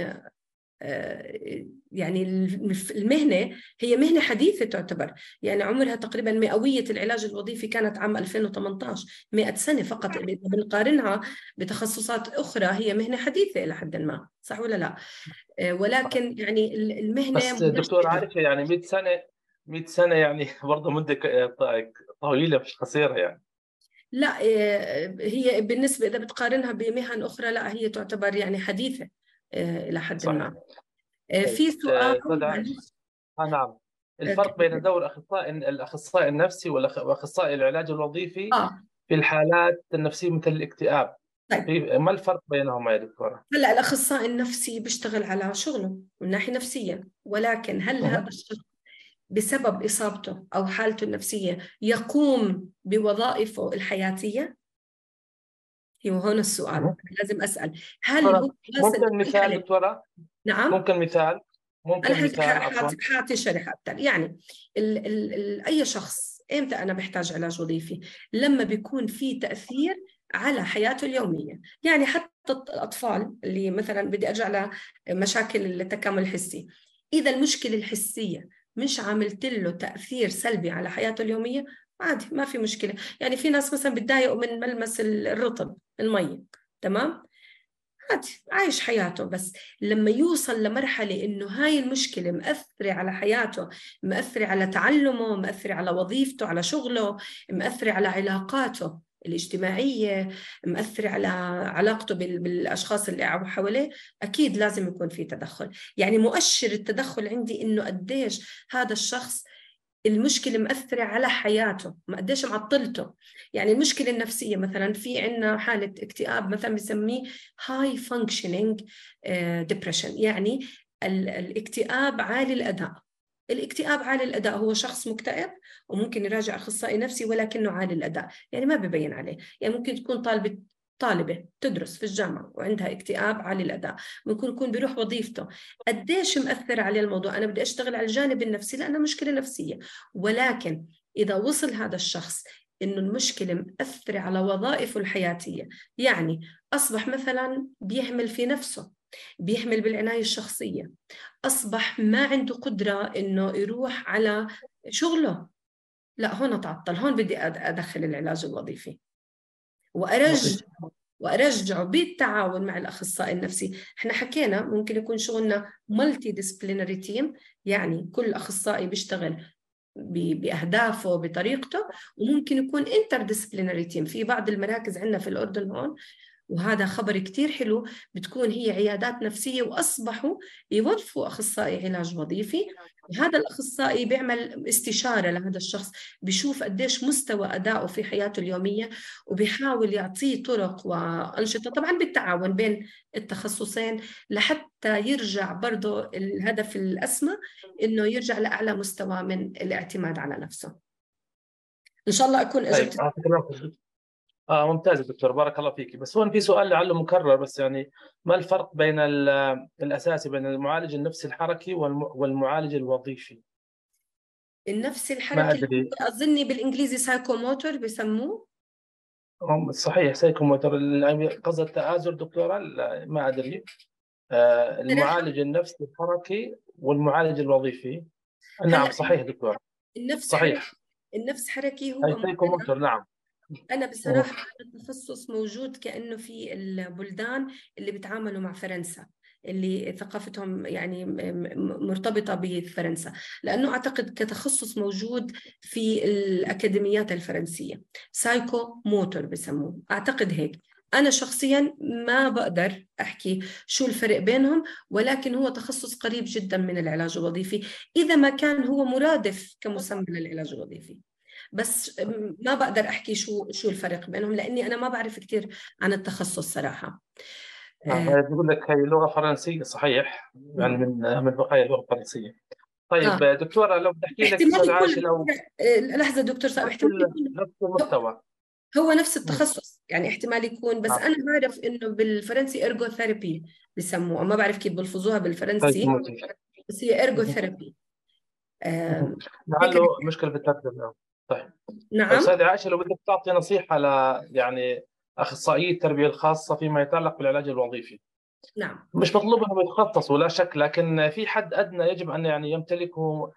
يعني المهنة هي مهنة حديثة تعتبر، يعني عمرها تقريبا مئوية العلاج الوظيفي كانت عام ألفين وثمانية عشر، مئة سنة فقط. بنقارنها بتخصصات أخرى هي مهنة حديثة إلى حد ما، صح ولا لا؟ ولكن يعني المهنة بس دكتور منشئة. عارفة يعني مئة سنة، مئة سنة يعني برضه مدة ك- طويلة مش قصيرة يعني. لا، هي بالنسبة إذا بتقارنها بمهن أخرى لا، هي تعتبر يعني حديثة إلى حد صحيح. ما. طيب في سؤال، استاذ عائشة. معلش. آه نعم. الفرق بين دور اخصائي الاخصائي النفسي والأخ- واخصائي العلاج الوظيفي آه في الحالات النفسية مثل الاكتئاب، طيب، في ما الفرق بينهما يا دكتورة؟ هلا الأخصائي النفسي بيشتغل على شغله من ناحية نفسية، ولكن هل هذا أها. الشخص بسبب إصابته أو حالته النفسية يقوم بوظائفه الحياتية؟ هو هون السؤال أها. لازم أسأل، هل هو دكتورة واصل ممكن مثال لمرحلة؟ دكتورة؟ نعم. ممكن مثال أنا ممكن مثال عفوا. حاعطي شرح أكثر. يعني ال ال ال أي شخص إمتى أنا بحتاج علاج وظيفي؟ لما بيكون في تأثير على حياته اليومية. يعني حتى الأطفال اللي مثلا بدي أرجع لمشاكل التكامل الحسي، إذا المشكلة الحسية مش عاملت له تأثير سلبي على حياته اليومية، عادي ما في مشكلة. يعني في ناس مثلا بتضايقوا من ملمس الرطب المية، تمام، عادي عايش حياته. بس لما يوصل لمرحلة إنه هاي المشكلة مأثرة على حياته، مأثرة على تعلمه، مأثرة على وظيفته، على شغله، مأثرة على علاقاته الاجتماعية، مأثرة على علاقته بالأشخاص اللي حواليه، أكيد لازم يكون في تدخل. يعني مؤشر التدخل عندي إنه قديش هذا الشخص المشكلة مأثرة على حياته، ما قديش معطلته. يعني المشكلة النفسية مثلا، في عنا حالة اكتئاب مثلا بسميه high functioning depression، يعني الاكتئاب عالي الأداء. الاكتئاب عالي الأداء هو شخص مكتئب وممكن يراجع أخصائي نفسي ولكنه عالي الأداء، يعني ما ببين عليه. يعني ممكن تكون طالبة طالبة تدرس في الجامعة وعندها اكتئاب عالي الأداء، ممكن يكون بيروح وظيفته. قديش مأثر عليه الموضوع؟ أنا بدي أشتغل على الجانب النفسي لأنه مشكلة نفسية، ولكن إذا وصل هذا الشخص إنه المشكلة مأثرة على وظائفه الحياتية، يعني أصبح مثلا بيهمل في نفسه، بيهمل بالعناية الشخصية، أصبح ما عنده قدرة إنه يروح على شغله، لا هون تعطل، هون بدي أدخل العلاج الوظيفي وأرجع وأرجعه بالتعاون مع الأخصائي النفسي. احنا حكينا ممكن يكون شغلنا مالتي ديسبلينري تيم، يعني كل أخصائي بيشتغل بأهدافه بطريقته، وممكن يكون انتر ديسبلينري تيم. في بعض المراكز عندنا في الأردن هون، وهذا خبر كتير حلو، بتكون هي عيادات نفسية وأصبحوا يوظفوا أخصائي علاج وظيفي، وهذا الأخصائي بيعمل استشارة لهذا الشخص، بيشوف قديش مستوى أدائه في حياته اليومية، وبيحاول يعطيه طرق وأنشطة طبعا بالتعاون بين التخصصين، لحتى يرجع برضه الهدف الأسمى إنه يرجع لأعلى مستوى من الاعتماد على نفسه. إن شاء الله أكون أجبت. طيب. آه ممتاز دكتور، بارك الله فيك. بس هون في سؤال لعله مكرر، بس يعني ما الفرق بين الأساسي بين المعالج النفسي الحركي والمعالج الوظيفي؟ النفسي ما الحركي أدري. أظني بالإنجليزي سايكوموتور بسموه. صحيح سايكوموتور، قصد التآزر دكتورة، ما أدري. آه المعالج النفسي الحركي والمعالج الوظيفي. نعم صحيح دكتور. النفس صحيح. حركي. النفس حركي هو سايكوموتور. نعم. أنا بصراحة التخصص موجود كأنه في البلدان اللي بيتعاملوا مع فرنسا، اللي ثقافتهم يعني مرتبطة بفرنسا، لأنه أعتقد كتخصص موجود في الأكاديميات الفرنسية، سايكو موتور بسموه، أعتقد هيك. أنا شخصياً ما بقدر أحكي شو الفرق بينهم، ولكن هو تخصص قريب جداً من العلاج الوظيفي إذا ما كان هو مرادف كمسمى للعلاج الوظيفي. بس ما بقدر أحكي شو شو الفرق بينهم، لأني أنا ما بعرف كثير عن التخصص صراحة. نعم آه بقول لك هي لغة فرنسية صحيح، يعني من من بقايا اللغة الفرنسية. طيب آه. دكتورة لو بدي أحكي لك أستاذ عاشر، لو لحظة دكتور صاحب، احتمال نفس المستوى، هو نفس التخصص يعني احتمال يكون، بس آه. أنا بعرف إنه بالفرنسي إرغوثيرابي بسموه، ما بعرف كيف بلفظوها بالفرنسي، بس هي إرغوثيرابي. آه لعله مشكلة بالترجمة. طيب نعم. أستاذ عاشر لو بدك تعطي نصيحة ل يعني أخصائيي التربية الخاصة فيما يتعلق بالعلاج الوظيفي. نعم. مش مطلوب انهم يتخصصوا لا شك، لكن في حد ادنى يجب ان يعني يمتلكه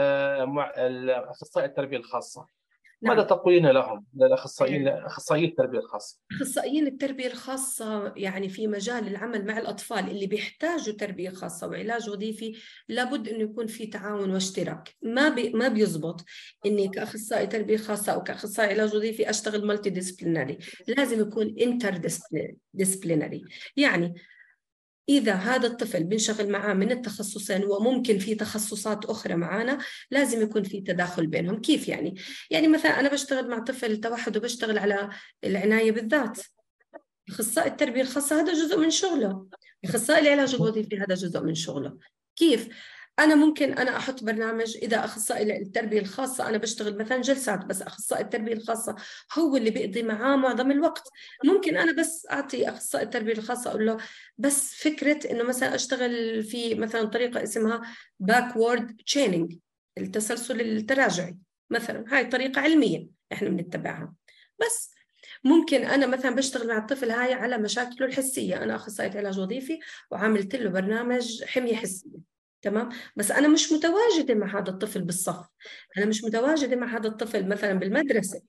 اخصائي التربيه الخاصه. نعم. ماذا تقولين لهم للاخصائيين اخصائيي التربيه الخاصه؟ اخصائيين التربيه الخاصه يعني في مجال العمل مع الاطفال اللي بيحتاجوا تربيه خاصه وعلاج وظيفي، لابد انه يكون في تعاون واشتراك. ما بي ما بيزبط اني كاخصائي تربيه خاصه او كاخصائي علاج وظيفي اشتغل مالتي ديسبلينري، لازم يكون انتر ديسبلينري. يعني إذا هذا الطفل بنشغل معاه من التخصصين وممكن في تخصصات أخرى معانا، لازم يكون في تداخل بينهم. كيف يعني؟ يعني مثلا أنا بشتغل مع طفل توحد وبشتغل على العناية بالذات، أخصائي التربية الخاصة هذا جزء من شغله، أخصائي العلاج الوظيفي هذا جزء من شغله. كيف؟ أنا ممكن أنا أحط برنامج، إذا أخصائي التربية الخاصة أنا بشتغل مثلا جلسات، بس أخصائي التربية الخاصة هو اللي بيقضي معاه معظم الوقت. ممكن أنا بس أعطي أخصائي التربية الخاصة أقول له بس فكرة إنه مثلا أشتغل في مثلا طريقة اسمها backward chaining، التسلسل التراجعي مثلا، هاي طريقة علمية إحنا بنتبعها. بس ممكن أنا مثلا بشتغل مع الطفل هاي على مشاكله الحسية، أنا أخصائية علاج وظيفي وعملت له برنامج حمية حسية، تمام، بس أنا مش متواجدة مع هذا الطفل بالصف، أنا مش متواجدة مع هذا الطفل مثلا بالمدرسة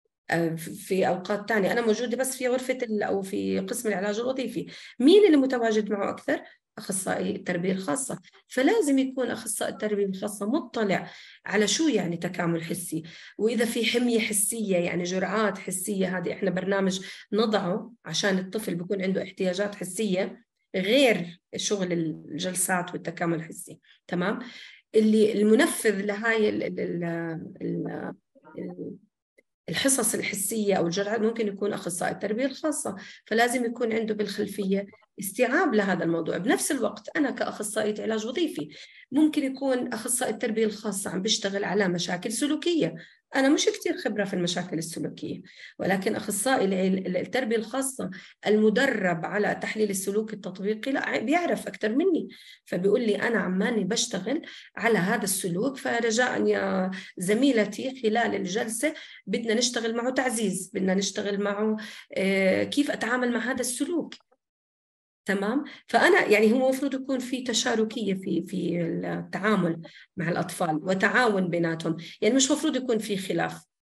في أوقات تانية، أنا موجودة بس في غرفة أو في قسم العلاج الوظيفي. مين اللي متواجد معه أكثر؟ أخصائي التربية الخاصة. فلازم يكون أخصائي التربية الخاصة مطلع على شو يعني تكامل حسي، وإذا في حمية حسية يعني جرعات حسية، هذه إحنا برنامج نضعه عشان الطفل بيكون عنده احتياجات حسية غير شغل الجلسات والتكامل الحسي، تمام. اللي المنفذ لهاي ال ال ال ال الحصص الحسية أو الجرعات ممكن يكون أخصائي التربية الخاصة، فلازم يكون عنده بالخلفية استيعاب لهذا الموضوع. بنفس الوقت أنا كأخصائية علاج وظيفي ممكن يكون أخصائي التربية الخاصة عم بيشتغل على مشاكل سلوكية، أنا مش كتير خبرة في المشاكل السلوكية، ولكن أخصائي التربية الخاصة المدرب على تحليل السلوك التطبيقي لا بيعرف أكثر مني، فبيقول لي أنا عماني بشتغل على هذا السلوك، فرجاء يا زميلتي خلال الجلسة بدنا نشتغل معه تعزيز، بدنا نشتغل معه كيف أتعامل مع هذا السلوك، تمام. فأنا يعني هو المفروض يكون في تشاركية في في التعامل مع الأطفال وتعاون بيناتهم، يعني مش مفروض يكون في خلاف،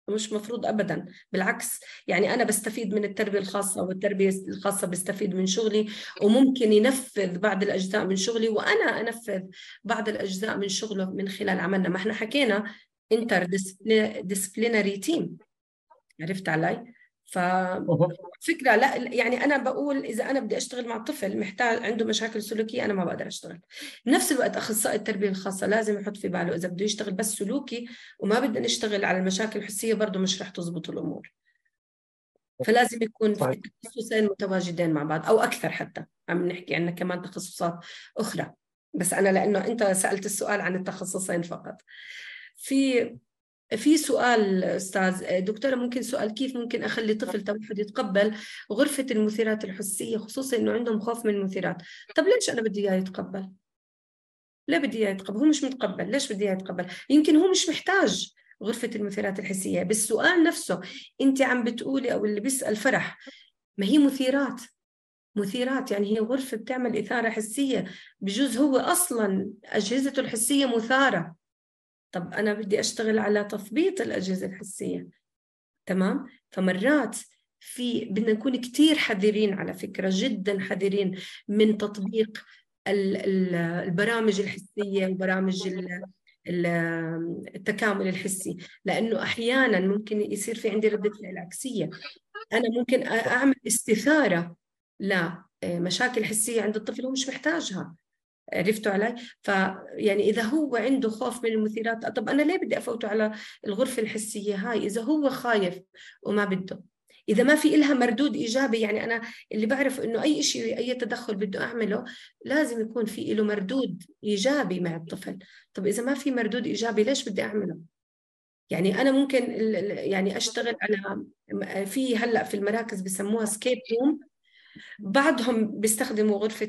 مش مفروض أبدا، بالعكس. يعني أنا بستفيد من التربية الخاصة، والتربية الخاصة بستفيد من شغلي، وممكن ينفذ بعض الأجزاء من شغلي وأنا أنفذ بعض الأجزاء من شغله من خلال عملنا. ما احنا حكينا interdisciplinary team، عرفت علي؟ ففكرة لا يعني أنا بقول إذا أنا بدي أشتغل مع طفل محتاج عنده مشاكل سلوكية أنا ما بقدر أشتغل. بنفس الوقت أخصائي التربية الخاصة لازم يحط في باله إذا بده يشتغل بس سلوكي وما بدنا نشتغل على المشاكل الحسية برضه مش رح تزبط الأمور. فلازم يكون في التخصصين متواجدين مع بعض أو أكثر، حتى عم نحكي عنا كمان تخصصات أخرى، بس أنا لأنه أنت سألت السؤال عن التخصصين فقط. في في سؤال أستاذ دكتورة، ممكن سؤال كيف ممكن أخلي طفل توحد يتقبل غرفة المثيرات الحسية، خصوصا إنه عندهم خوف من المثيرات؟ طب ليش أنا بدي إياه يتقبل؟ ليه بدي إياه يتقبل؟ هو مش متقبل، ليش بدي إياه يتقبل؟ يمكن هو مش محتاج غرفة المثيرات الحسية. بالسؤال نفسه أنت عم بتقولي، أو اللي بيسأل فرح، ما هي مثيرات مثيرات يعني هي غرفة بتعمل إثارة حسية، بجوز هو أصلا أجهزته الحسية مثارة. طب أنا بدي أشتغل على تثبيط الأجهزة الحسية، تمام؟ فمرات في بدنا نكون كتير حذرين، على فكرة جدا حذرين من تطبيق البرامج الحسية وبرامج التكامل الحسي، لأنه أحيانا ممكن يصير في عندي ردة فعل عكسية. أنا ممكن أعمل استثارة لمشاكل حسية عند الطفل هو مش محتاجها، عرفتوا علي؟ فيعني إذا هو عنده خوف من المثيرات، طب أنا ليه بدي أفوته على الغرفة الحسية هاي إذا هو خايف وما بده؟ إذا ما في إلها مردود إيجابي، يعني أنا اللي بعرف إنه أي شيء أي تدخل بده أعمله لازم يكون في له مردود إيجابي مع الطفل. طب إذا ما في مردود إيجابي ليش بدي أعمله؟ يعني أنا ممكن يعني أشتغل على في هلأ في المراكز بسموها سكيب روم، بعضهم بيستخدموا غرفة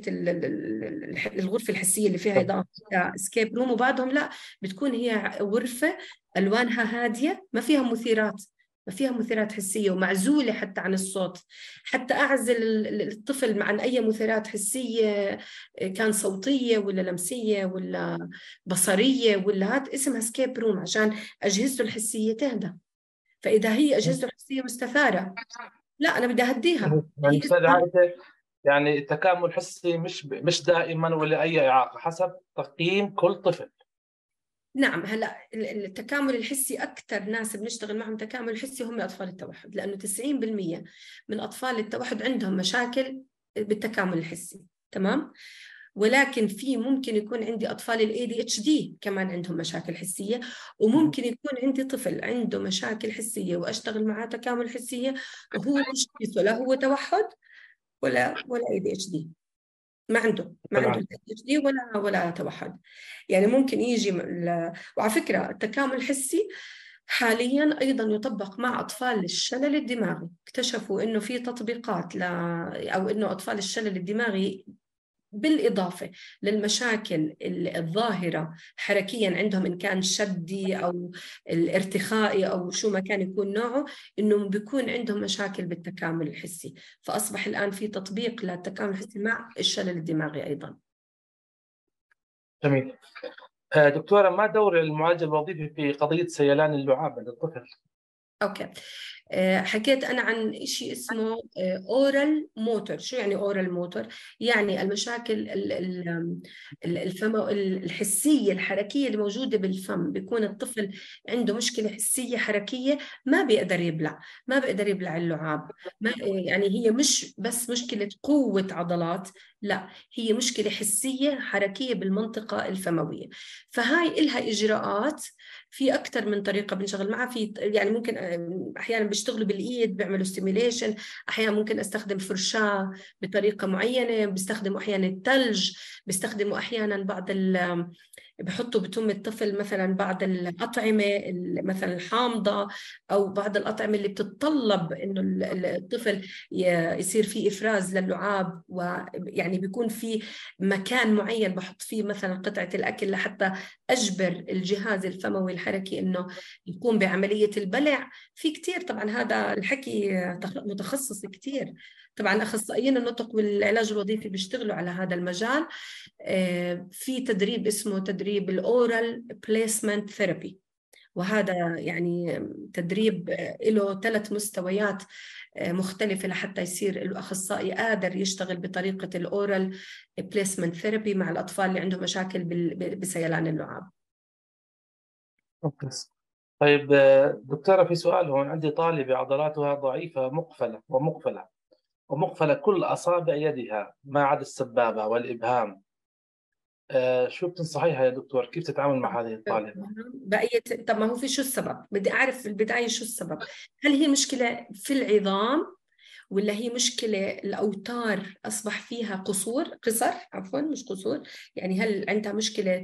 الغرفة الحسية اللي فيها إضاءة سكيب روم، وبعضهم لا، بتكون هي غرفة ألوانها هادية ما فيها مثيرات ما فيها مثيرات حسية ومعزولة حتى عن الصوت، حتى أعزل الطفل عن أي مثيرات حسية كان صوتية ولا لمسية ولا بصرية ولا هاد، اسمها سكيب روم عشان أجهزته الحسية تهدى. فإذا هي أجهزته الحسية مستثارة لا أنا بدي أهديها. يعني أستاذ عائشة، يعني التكامل الحسي مش مش دائما ولا أي إعاقة، حسب تقييم كل طفل. نعم. هلا التكامل الحسي أكثر ناس بنشتغل معهم تكامل حسي هم أطفال التوحد، لأنه تسعين بالمئة من أطفال التوحد عندهم مشاكل بالتكامل الحسي، تمام؟ ولكن في ممكن يكون عندي أطفال ال إيه دي إتش دي كمان عندهم مشاكل حسية، وممكن يكون عندي طفل عنده مشاكل حسية وأشتغل معاه تكامل حسية وهو مشكلته لا هو توحد ولا ولا إيه دي إتش دي، ما عنده ما عنده إيه دي إتش دي ولا ولا توحد. يعني ممكن يجي ال... وعلى فكرة التكامل الحسي حاليا أيضا يطبق مع أطفال الشلل الدماغي. اكتشفوا إنه في تطبيقات ل... أو إنه أطفال الشلل الدماغي بالإضافة للمشاكل الظاهرة حركيا عندهم إن كان شدي أو الارتخائي أو شو ما كان يكون نوعه، إنه بيكون عندهم مشاكل بالتكامل الحسي. فأصبح الآن في تطبيق للتكامل الحسي مع الشلل الدماغي أيضا. جميل. دكتورة، ما دور المعالج الوظيفي في قضية سيلان اللعاب عند الطفل؟ أوكي. حكيت أنا عن شيء اسمه أورال موتور. شو يعني أورال موتور؟ يعني المشاكل الفم الحسية الحركية اللي موجودة بالفم. بيكون الطفل عنده مشكلة حسية حركية، ما بيقدر يبلع ما بيقدر يبلع اللعاب. ما يعني هي مش بس مشكلة قوة عضلات، لا هي مشكلة حسية حركية بالمنطقة الفموية. فهاي إلها إجراءات في أكثر من طريقة بنشغل معها. في يعني ممكن أحيانا بيشتغلوا بالإيد بيعملوا ستيميليشن، أحيانا ممكن أستخدم فرشاة بطريقة معينة، بيستخدموا أحيانا الثلج، بيستخدموا أحيانا بعض ال بحطوا بتم الطفل مثلا بعض الأطعمة مثلا الحامضة أو بعض الأطعمة اللي بتتطلب إنه الطفل يصير فيه إفراز للعاب، ويعني بيكون في مكان معين بحط فيه مثلا قطعة الأكل لحتى أجبر الجهاز الفموي الحركي إنه يقوم بعملية البلع. في كتير طبعا هذا الحكي متخصص كتير، طبعا أخصائيين النطق والعلاج الوظيفي بيشتغلوا على هذا المجال. في تدريب اسمه تدريب الأورال بليسمنت ثيرابي، وهذا يعني تدريب له ثلاث مستويات مختلفة لحتى يصير الأخصائي قادر يشتغل بطريقة الأورال بليسمنت ثيرابي مع الأطفال اللي عندهم مشاكل بسيلان اللعاب. طيب دكتورة، في سؤال هون. عندي طالبة عضلاتها ضعيفة مقفلة ومقفلة ومقفلة كل أصابع يدها ما عدا السبابة والإبهام. آه شو بتنصحيها يا دكتور؟ كيف تتعامل مع هذه الطالبة؟ بقية طب ما هو في شو السبب؟ بدي أعرف في البداية شو السبب. هل هي مشكلة في العظام ولا هي مشكلة الأوتار أصبح فيها قصور قصر عفوا مش قصور، يعني هل عندها مشكلة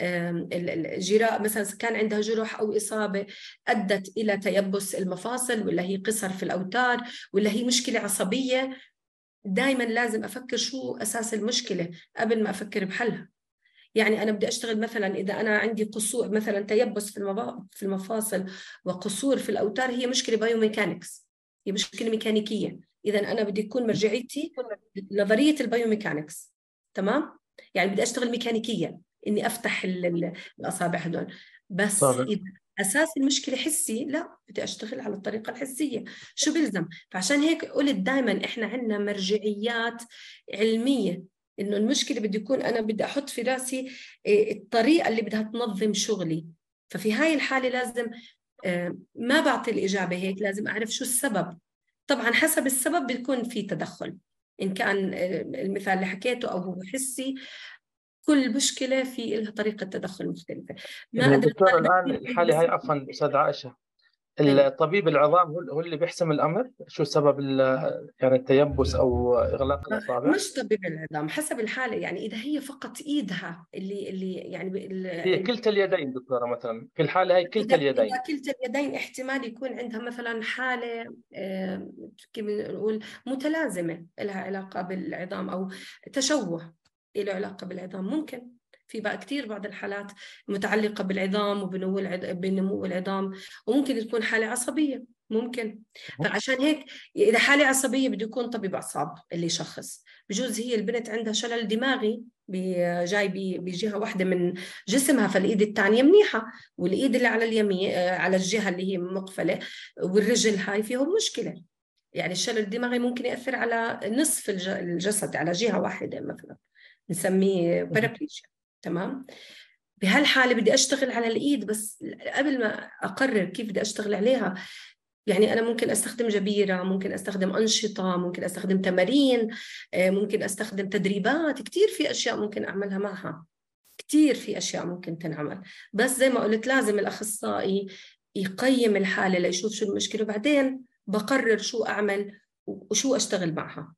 الجراء مثلا كان عندها جرح أو إصابة أدت إلى تيبس المفاصل، ولا هي قصر في الأوتار، ولا هي مشكلة عصبية؟ دائما لازم أفكر شو أساس المشكلة قبل ما أفكر بحلها. يعني أنا بدي أشتغل مثلا إذا أنا عندي قصور مثلا تيبس في المفاصل وقصور في الأوتار، هي مشكلة بايوميكانكس، هي مشكلة ميكانيكية. إذا أنا بدي تكون مرجعيتي نظرية البايوميكانكس، تمام؟ يعني بدي أشتغل ميكانيكيا إني أفتح الأصابع هدول. بس طبعا. إذا أساس المشكلة حسي، لا بدي أشتغل على الطريقة الحسية. شو بلزم؟ فعشان هيك قلت دائما إحنا عندنا مرجعيات علمية، إنه المشكلة بدي يكون أنا بدي أحط في راسي الطريقة اللي بدها تنظم شغلي. ففي هاي الحالة لازم ما بعطي الإجابة هيك، لازم أعرف شو السبب. طبعا حسب السبب بيكون في تدخل، إن كان المثال اللي حكيته أو هو حسي، كل مشكلة في لها طريقة تدخل مختلفة. ما دكتور الآن الحالة هاي، عفوا أستاذ عائشة، الطبيب العظام هو اللي بيحسم الأمر شو سبب يعني التيبس أو إغلاق الأصابع؟ مش طبيب العظام، حسب الحالة. يعني إذا هي فقط إيدها اللي اللي يعني هي كلتا اليدين دكتورة مثلا، في الحالة هي كلتا اليدين. إذا كلتا اليدين احتمال يكون عندها مثلا حالة كيف نقول متلازمة لها علاقة بالعظام، أو تشوه له علاقة بالعظام. ممكن في بقى كثير بعض الحالات متعلقة بالعظام وبنمو بنمو العظام، وممكن تكون حالة عصبية ممكن. فعشان هيك إذا حالة عصبية بده يكون طبيب أعصاب اللي يشخص. بجوز هي البنت عندها شلل دماغي جاي بجهة واحدة من جسمها، فالإيد الثانية منيحة، والإيد اللي على اليمين على الجهة اللي هي مقفلة والرجل هاي فيهم مشكلة. يعني الشلل الدماغي ممكن يأثر على نصف الجسد على جهة واحدة مثلا، نسميه بارابليجيا. تمام. بهالحالة بدي أشتغل على الإيد، بس قبل ما أقرر كيف بدي أشتغل عليها، يعني أنا ممكن أستخدم جبيرة، ممكن أستخدم أنشطة، ممكن أستخدم تمارين، ممكن أستخدم تدريبات، كتير في أشياء ممكن أعملها معها، كتير في أشياء ممكن تنعمل. بس زي ما قلت لازم الأخصائي يقيم الحالة ليشوف شو المشكلة، وبعدين بقرر شو أعمل وشو أشتغل معها.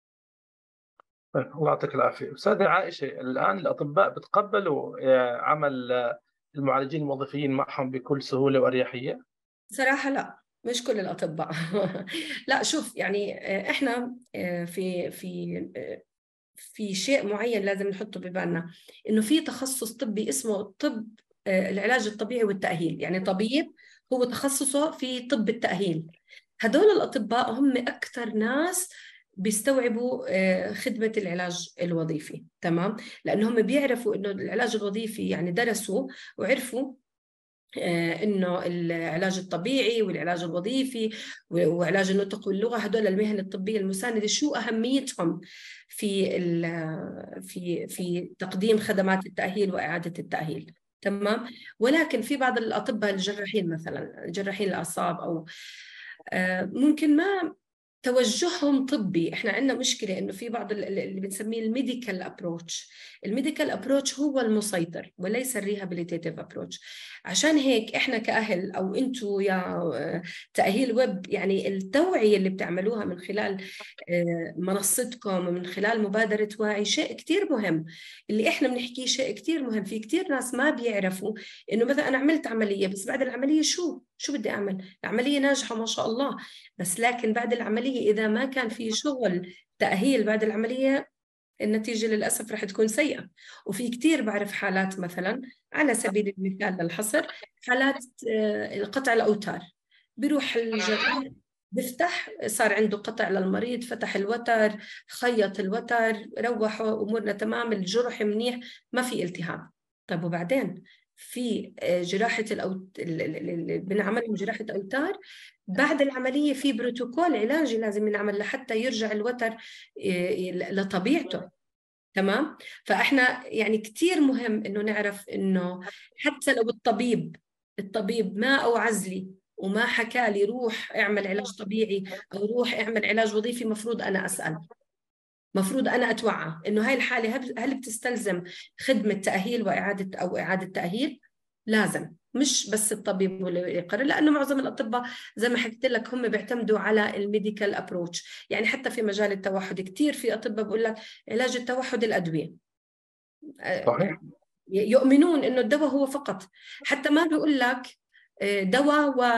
الله يعطيك العافية. أستاذة عائشة، الآن الأطباء بتقبلوا عمل المعالجين الوظيفيين معهم بكل سهولة وأريحية؟ صراحة لا، مش كل الأطباء. لا شوف، يعني إحنا في في في شيء معين لازم نحطه ببالنا، إنه في تخصص طبي اسمه طب العلاج الطبيعي والتأهيل. يعني طبيب هو تخصصه في طب التأهيل. هدول الأطباء هم أكثر ناس بيستوعبوا خدمة العلاج الوظيفي، تمام؟ لأنهم بيعرفوا إنه العلاج الوظيفي يعني درسوا وعرفوا إنه العلاج الطبيعي والعلاج الوظيفي وعلاج النطق واللغة، هدول المهن الطبية المساندة شو أهميتهم في في في تقديم خدمات التأهيل وإعادة التأهيل، تمام؟ ولكن في بعض الأطباء الجراحين مثلا جراحين الأعصاب أو ممكن ما توجههم طبي. احنا عندنا مشكله انه في بعض اللي بنسميه الميديكال ابروتش، الميديكال ابروتش هو المسيطر وليس الريهابيليتيف ابروتش. عشان هيك احنا كاهل او انتم يا تاهيل ويب، يعني التوعيه اللي بتعملوها من خلال منصتكم ومن خلال مبادره واعي شيء كتير مهم. اللي احنا بنحكيه شيء كتير مهم. في كتير ناس ما بيعرفوا انه مثلا انا عملت عمليه، بس بعد العمليه شو شو بدي اعمل؟ العمليه ناجحه ما شاء الله، بس لكن بعد العملية إذا ما كان في شغل تأهيل بعد العملية، النتيجة للأسف رح تكون سيئة. وفي كتير بعرف حالات مثلا على سبيل المثال للحصر، حالات قطع الأوتار، بيروح الجراح بفتح صار عنده قطع للمريض، فتح الوتر، خيط الوتر، روحوا أمورنا تمام، الجرح منيح، ما في التهاب. طيب وبعدين في جراحة الأوت... بنعمل لهم جراحة أوتار، بعد العملية في بروتوكول علاجي لازم ينعمل لحتى يرجع الوتر لطبيعته. تمام. فإحنا يعني كتير مهم إنه نعرف إنه حتى لو الطبيب الطبيب ما أوعز لي وما حكى لي روح اعمل علاج طبيعي أو روح اعمل علاج وظيفي، مفروض أنا أسأل، مفروض أنا أتوعى إنه هاي الحالة هل بتستلزم خدمة تأهيل وإعادة أو إعادة تأهيل؟ لازم، مش بس الطبيب هو اللي يقرر، لأنه معظم الأطباء زي ما حكيت لك هم بيعتمدوا على الميديكال أبروتش. يعني حتى في مجال التوحد كتير في أطباء بقول لك علاج التوحد الأدوية، صحيح. يؤمنون إنه الدواء هو فقط، حتى ما بيقول لك دواء و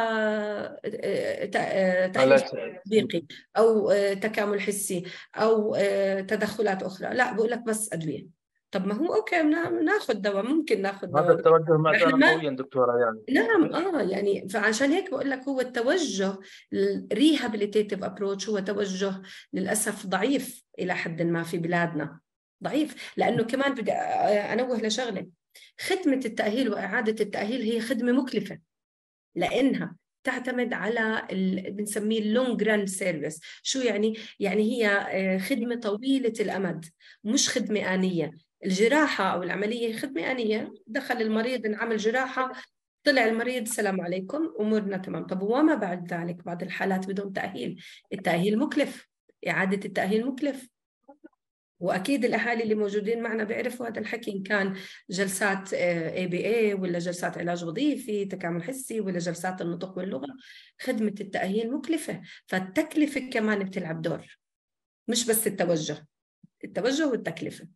تحليل تطبيقي أو تكامل حسي أو تدخلات أخرى، لا بقول لك بس أدوية. طب ما هو أوكي ناخذ دواء، ممكن ناخذ دواء، هذا التوجه ما زال قويا دكتورة يعني. نعم آه يعني فعشان هيك بقول لك هو التوجه الريهابيليتيف أبروتش هو توجه للأسف ضعيف إلى حد ما في بلادنا، ضعيف. لأنه كمان بدي أنوه لشغلة، خدمة التأهيل وإعادة التأهيل هي خدمة مكلفة، لأنها تعتمد على ال... بنسميه اللونج ران سيرفيس. شو يعني؟ يعني هي خدمة طويلة الأمد، مش خدمة آنية. الجراحة أو العملية خدمة آنية، دخل المريض نعمل جراحة، طلع المريض السلام عليكم أمورنا تمام. طب وما بعد ذلك بعض الحالات بدون تأهيل، التأهيل مكلف، إعادة التأهيل مكلف. وأكيد الأهالي اللي موجودين معنا بيعرفوا هذا الحكي، إن كان جلسات إيه بي إيه ولا جلسات علاج وظيفي تكامل حسي ولا جلسات النطق واللغة، خدمة التأهيل مكلفة، فالتكلفة كمان بتلعب دور، مش بس التوجه، التوجه والتكلفة.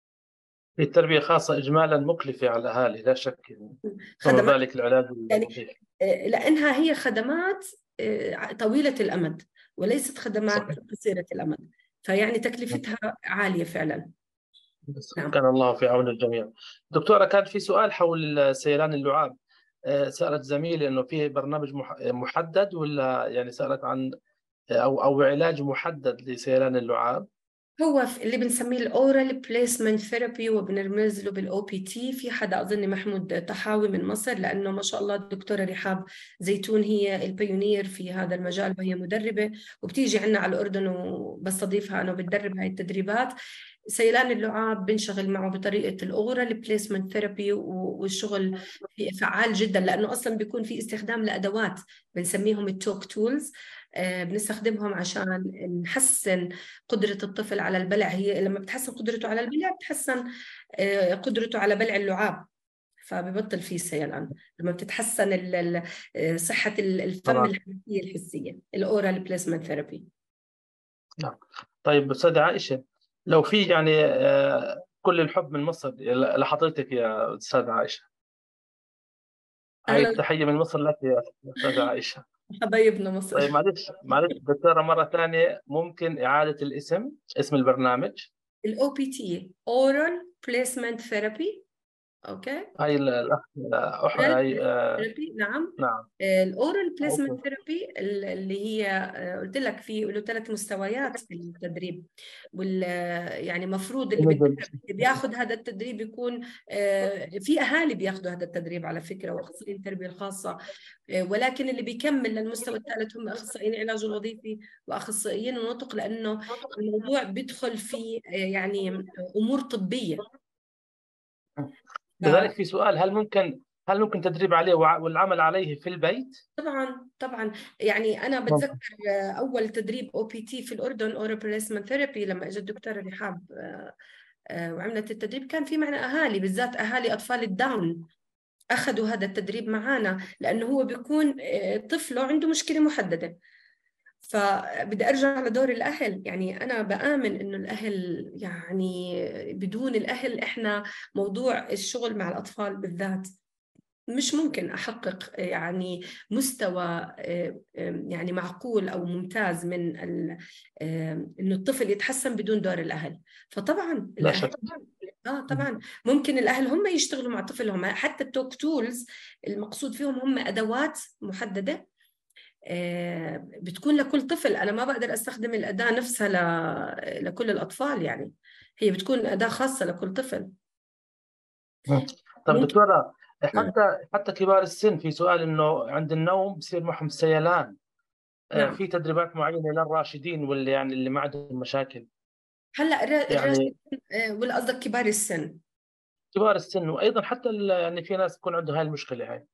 التربية خاصة إجمالا مكلفة على الأهالي لا شك، فما بالك العلاج الوظيفي يعني لأنها هي خدمات طويلة الأمد وليست خدمات صحيح. قصيرة الأمد، فيعني تكلفتها عالية فعلا. نعم. كان الله في عون الجميع. دكتورة، كان في سؤال حول سيلان اللعاب، سألت زميلي إنه في برنامج محدد ولا يعني سألت عن أو أو علاج محدد لسيلان اللعاب؟ هو اللي بنسميه الأورال بليسمنت ثيرابي وبنرمز له بالأو بي تي. في حدا أظن محمود طحاوي من مصر، لأنه ما شاء الله الدكتورة رحاب زيتون هي البيونير في هذا المجال وهي مدربة وبتيجي عنا على الأردن وبستضيفها أنا وبتدرب هاي التدريبات. سيلان اللعاب بنشغل معه بطريقة الأورال بليسمنت ثيرابي، والشغل فعال جدا لأنه أصلا بيكون في استخدام لأدوات بنسميهم التوك تولز، بنستخدمهم عشان نحسن قدرة الطفل على البلع. هي لما بتحسن قدرته على البلع بتحسن قدرته على بلع اللعاب، فببطل فيه سيلان. لما بتتحسن صحة الفم الحسية الحسية، الأورال بليسمنت ثيرابي. نعم. طيب أستاذة عائشة، لو في يعني كل الحب من مصر لحضرتك يا أستاذة عائشة، هاي التحية من مصر لك يا أستاذة عائشة. حبايبنا مصر. طيب معلش معلش دكتورة، مرة ثانية ممكن إعادة الاسم، اسم البرنامج؟ الأو بي تي Oral Placement Therapy. أوكي. هاي الأخ هاي آه... نعم. نعم. الأورال بليسمنت ثيرابي اللي هي قلت لك في له ثلاث مستويات في التدريب، وال يعني مفروض اللي بياخذ هذا التدريب يكون في أهالي بياخذوا هذا التدريب على فكرة وأخصائيين التربية الخاصة، ولكن اللي بيكمل للمستوى الثالث هم أخصائيين العلاج الوظيفي وأخصائيين النطق، لأنه الموضوع بيدخل في يعني أمور طبية. لذلك في سؤال، هل ممكن هل ممكن تدريب عليه والعمل عليه في البيت؟ طبعا طبعا. يعني انا بتذكر اول تدريب او بي تي في الاردن، اورال بليسمنت ثيرابي، لما اجت الدكتوره رحاب وعملت التدريب، كان في معنا اهالي، بالذات اهالي اطفال الداون، اخذوا هذا التدريب معنا لانه هو بيكون طفله عنده مشكله محدده. فبدي ارجع لدور الاهل، يعني انا بآمن انه الاهل يعني بدون الاهل احنا موضوع الشغل مع الاطفال بالذات مش ممكن أحقق يعني مستوى يعني معقول أو ممتاز من إنه الطفل يتحسن بدون دور الأهل. فطبعا الأهل آه طبعا ممكن الأهل هم يشتغلوا مع طفلهم، حتى التوك تولز المقصود فيهم هم أدوات محددة بتكون لكل طفل. أنا ما بقدر أستخدم الأداة نفسها لكل الأطفال، يعني هي بتكون أداة خاصة لكل طفل. طب دكتورة، حتى حتى كبار السن في سؤال انه عند النوم بصير معهم سيلان. آه، نعم. في تدريبات معينه للراشدين واللي يعني اللي ما عندهم مشاكل؟ هلا الر- الراشدين يعني آه، ولا قصدك كبار السن؟ كبار السن، وايضا حتى ال- يعني في ناس تكون عندها هاي المشكله هاي.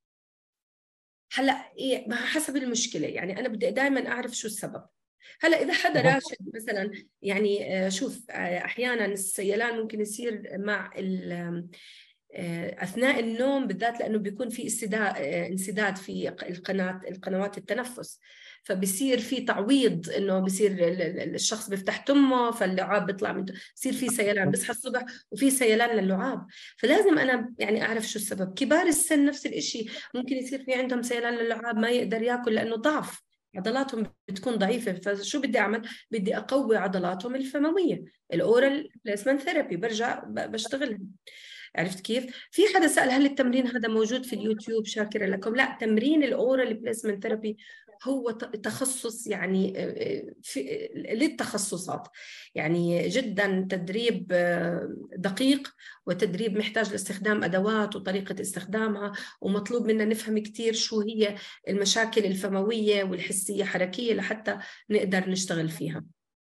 هلا إيه، ما حسب المشكله، يعني انا بدي دائما اعرف شو السبب. هلا اذا حدا مهم. راشد مثلا، يعني آه، شوف آه، احيانا السيلان ممكن يصير مع ال- آه، اثناء النوم بالذات، لانه بيكون في استدا- آه، انسداد في القناه القنوات التنفس، فبصير في تعويض، انه بصير ال- ال- الشخص بيفتح تمه فاللعاب بيطلع من، بصير في سيلان، بصحى الصبح وفي سيلان للعاب. فلازم انا يعني اعرف شو السبب. كبار السن نفس الشيء، ممكن يصير في عندهم سيلان للعاب، ما يقدر ياكل لانه ضعف، عضلاتهم بتكون ضعيفه. فشو بدي اعمل؟ بدي اقوي عضلاتهم الفمويه، الاورال بليسمنت ثيرابي، برجع ب- بشتغلها. عرفت كيف؟ في حدا سأل هل التمرين هذا موجود في اليوتيوب؟ شاكرة لكم. لا، تمرين الاورال بليسمنت ثيرابي هو ت- تخصص يعني آه، في للتخصصات، يعني جدا تدريب آه، دقيق، وتدريب محتاج لاستخدام أدوات وطريقة استخدامها، ومطلوب منا نفهم كتير شو هي المشاكل الفموية والحسية حركية لحتى نقدر نشتغل فيها.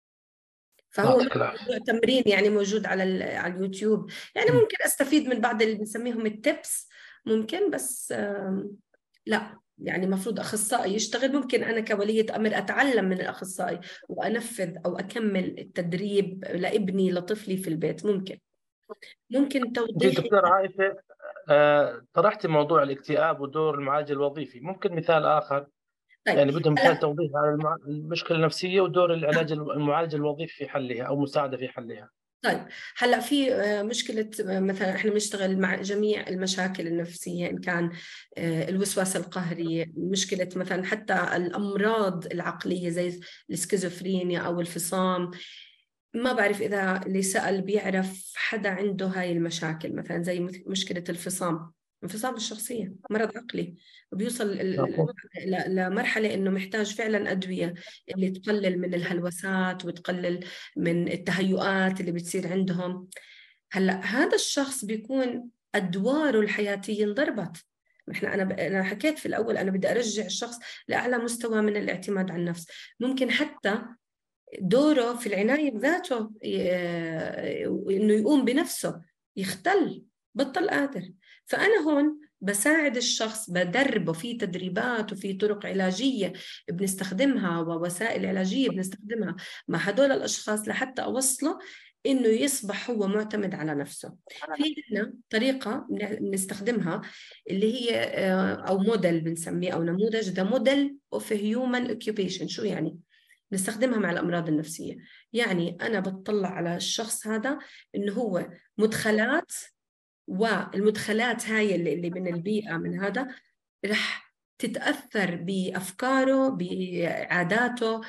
فهو يعطيك العافيه. موضوع تمرين يعني موجود على ال- على اليوتيوب، يعني ممكن استفيد من بعض اللي بنسميهم التبس ممكن، بس آم، لا يعني المفروض اخصائي يشتغل. ممكن انا كولية امر اتعلم من الاخصائي وانفذ او اكمل التدريب لابني لطفلي في البيت. ممكن ممكن انت توضيح. دكتورة عائشة آه، طرحت موضوع الاكتئاب ودور المعالج الوظيفي، ممكن مثال آخر؟ طيب يعني بدهم مثال هلا توضيح على المع- المشكلة النفسية ودور العلاج المعالج الوظيفي في حلها أو مساعدة في حلها. طيب هلا في آه، مشكله، آه، مثلا احنا بنشتغل مع جميع المشاكل النفسيه، ان كان آه، الوسواس القهري، مشكله مثلا حتى الامراض العقليه زي السكيزوفرينيا او الفصام. ما بعرف اذا اللي سأل بيعرف حدا عنده هاي المشاكل، مثلا زي مث- مشكله الفصام، انفصام الشخصيه، مرض عقلي، وبيوصل ال- ل- لمرحله انه محتاج فعلا ادويه اللي تقلل من الهلوسات وتقلل من التهيؤات اللي بتصير عندهم. هلا هذا الشخص بيكون ادواره الحياتيه انضربت. احنا انا ب- انا حكيت في الاول، انا بدي ارجع الشخص لاعلى مستوى من الاعتماد على النفس. ممكن حتى دوره في العنايه بذاته ي- انه يقوم بنفسه يختل، بطل قادر. فانا هون بساعد الشخص، بدربه في تدريبات وفي طرق علاجيه بنستخدمها ووسائل علاجيه بنستخدمها مع هدول الاشخاص لحتى اوصله انه يصبح هو معتمد على نفسه. في عندنا طريقه بنستخدمها اللي هي آه، او موديل بنسميه او نموذج، ذا موديل اوف هيومن اوكيوبيشن. شو يعني؟ نستخدمها مع الأمراض النفسية. يعني أنا بتطلع على الشخص هذا إنه هو مدخلات، والمدخلات هاي اللي, اللي من البيئة من هذا رح تتأثر بأفكاره، بعاداته،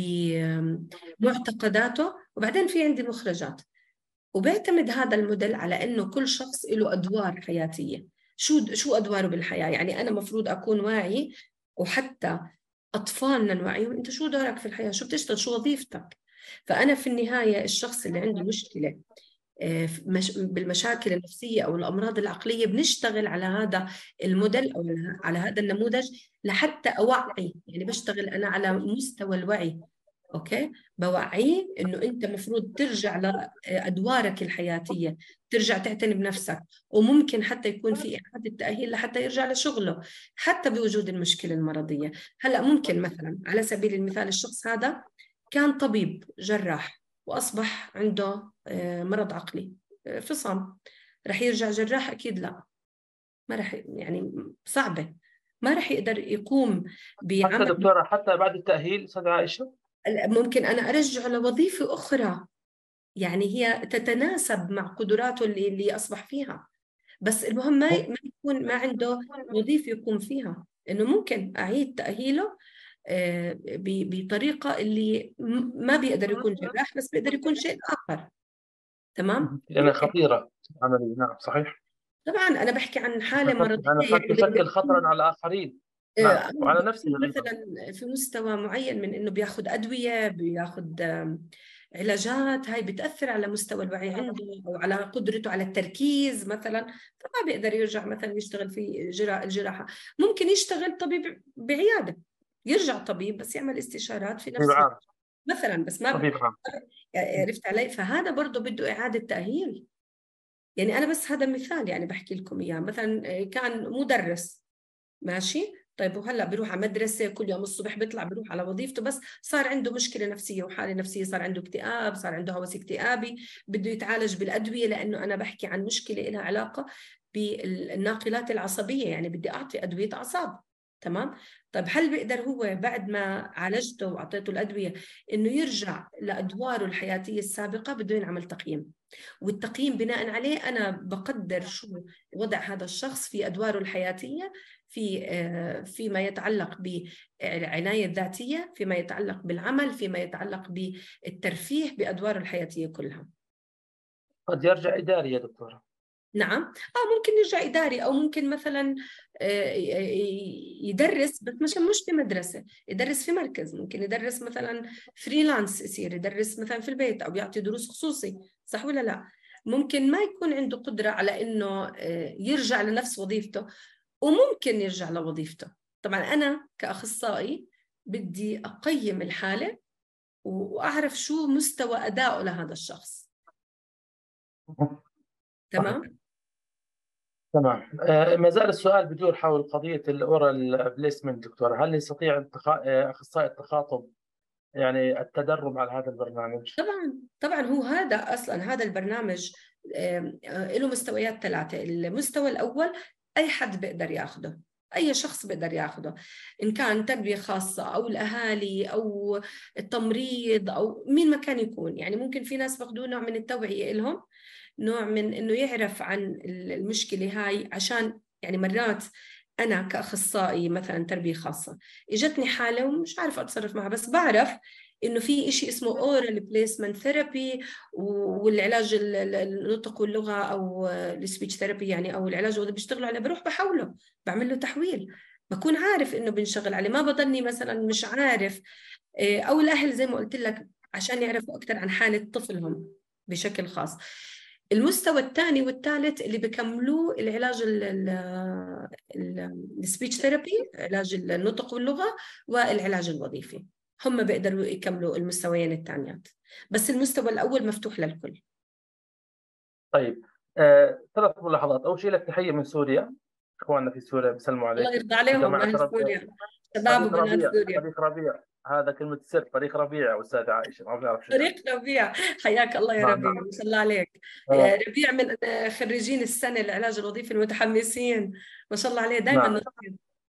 بمعتقداته، وبعدين في عندي مخرجات. وبيعتمد هذا الموديل على إنه كل شخص له أدوار حياتية. شو شو أدواره بالحياة؟ يعني أنا مفروض أكون واعي، وحتى أطفالنا نوعيهم أنت شو دورك في الحياة، شو بتشتغل، شو وظيفتك. فأنا في النهاية الشخص اللي عنده مشكلة آه، مش- بالمشاكل النفسية أو الأمراض العقلية، بنشتغل على هذا الموديل أو على هذا النموذج لحتى أوعي، يعني بشتغل أنا على مستوى الوعي. أوكي، بوعيه إنه أنت مفروض ترجع لأدوارك الحياتية، ترجع تعتني بنفسك، وممكن حتى يكون في إعادة تأهيل لحتى يرجع لشغله حتى بوجود المشكلة المرضية. هلأ ممكن مثلا على سبيل المثال الشخص هذا كان طبيب جراح وأصبح عنده آه، مرض عقلي، آه، فصام، رح يرجع جراح؟ أكيد لا، ما رح، يعني صعبة، ما رح يقدر يقوم حتى بعمل. دكتورة حتى بعد التأهيل أستاذ عائشة؟ ممكن أنا أرجعه لوظيفة أخرى، يعني هي تتناسب مع قدراته اللي, اللي أصبح فيها، بس المهم ما ما يكون ما عنده وظيفة يقوم فيها. إنه ممكن أعيد تأهيله آه، ب- بطريقة اللي م- ما بيقدر يكون جراح، بس بيقدر يكون شيء آخر. تمام. لأنها خطيرة عملية، نعم صحيح. طبعا أنا بحكي عن حالة أنا مرضية، قد يعني تشكل بدنا خطرا على الآخرين. نعم، آه، وعلى نفسي أيضا. مثلا في مستوى معين من انه بياخذ ادويه، بياخذ علاجات هاي بتأثر على مستوى الوعي عنده أو على قدرته على التركيز مثلا، فما بيقدر يرجع مثلا يشتغل في جرا- الجراحة. ممكن يشتغل طبيب بعيادة، يرجع طبيب بس يعمل استشارات في طبيب نفس عام. مثلا، بس ما ب... طبيب عام. عرفت علي؟ فهذا برضه بده إعادة تأهيل. يعني أنا بس هذا مثال يعني بحكي لكم إياه. مثلا كان مدرس ماشي، طيب وهلا بيروح على مدرسة كل يوم الصبح، بيطلع بيروح على وظيفته، بس صار عنده مشكلة نفسية وحالة نفسية، صار عنده اكتئاب، صار عنده هوس اكتئابي، بده يتعالج بالأدوية، لأنه أنا بحكي عن مشكلة لها علاقة بالناقلات العصبية، يعني بدي أعطي أدوية أعصاب. تمام. طيب هل بيقدر هو بعد ما عالجته وأعطيته الأدوية إنه يرجع لأدواره الحياتية السابقة؟ بده ينعمل تقييم، والتقييم بناء عليه أنا بقدر شو وضع هذا الشخص في أدواره الحياتية، في فيما يتعلق بالعناية الذاتية، فيما يتعلق بالعمل، فيما يتعلق بالترفيه، بأدواره الحياتية كلها. قد يرجع إداري يا دكتورة. نعم، آه ممكن يرجع إداري، أو ممكن مثلا يدرس بس مش مش في مدرسة، يدرس في مركز، ممكن يدرس مثلا فريلانس، يصير يدرس مثلا في البيت أو يعطي دروس خصوصي، صح ولا لا؟ ممكن ما يكون عنده قدرة على إنه يرجع لنفس وظيفته، وممكن يرجع لوظيفته. طبعا أنا كأخصائي بدي أقيم الحالة وأعرف شو مستوى أدائه لهذا الشخص. تمام؟ تمام. آه، ما زال السؤال بدور حول قضية الأورال بليسمنت دكتورة. هل يستطيع التخا- آه، أخصائي التخاطب يعني التدرب على هذا البرنامج؟ طبعا طبعا هو هذا أصلا هذا البرنامج آم، آه، له مستويات ثلاثة. المستوى الأول أي حد بيقدر ياخده، أي شخص بيقدر ياخده، إن كان تربية خاصة أو الأهالي أو التمريض أو مين ما كان يكون. يعني ممكن في ناس بياخدوه نوع من التوعية لهم، نوع من إنه يعرف عن المشكلة هاي، عشان يعني مرات أنا كأخصائي مثلا تربية خاصة إجتني حالة ومش عارفة أتصرف معها، بس بعرف إنه في إشي اسمه oral placement therapy، والعلاج النطق واللغة أو السبيتش ثيرابي يعني، أو العلاج اللي بيشتغلوا عليه، بروح بحوله بعمل له تحويل، بكون عارف إنه بنشغل عليه، ما بضلني مثلا مش عارف. أو الأهل زي ما قلت لك عشان يعرفوا أكثر عن حالة طفلهم بشكل خاص. المستوى الثاني والثالث اللي بيكملوه العلاج السبيتش ثيرابي، علاج النطق واللغة، والعلاج الوظيفي، هم بيقدروا يكملوا المستويين الثانيات، بس المستوى الأول مفتوح للكل. طيب، آه، ثلاث ملاحظات. أول شيء لك تحية من سوريا، إخواننا في سوريا بيسلموا عليك. الله يرضى عليهم جماعة أهل رب... سوريا، شباب طريق وبنات ربيع، سوريا. طريق ربيع، هذا كلمة السر، طريق ربيع يا أستاذ عائشة، ما بنعرف شو يعني. طريق ربيع، حياك الله يا نعم ربيع، نعم. ما شاء الله عليك. آه، ربيع من خريجين السنة العلاج الوظيفي المتحمسين، ما شاء الله عليه، دائما نعم. نصيب.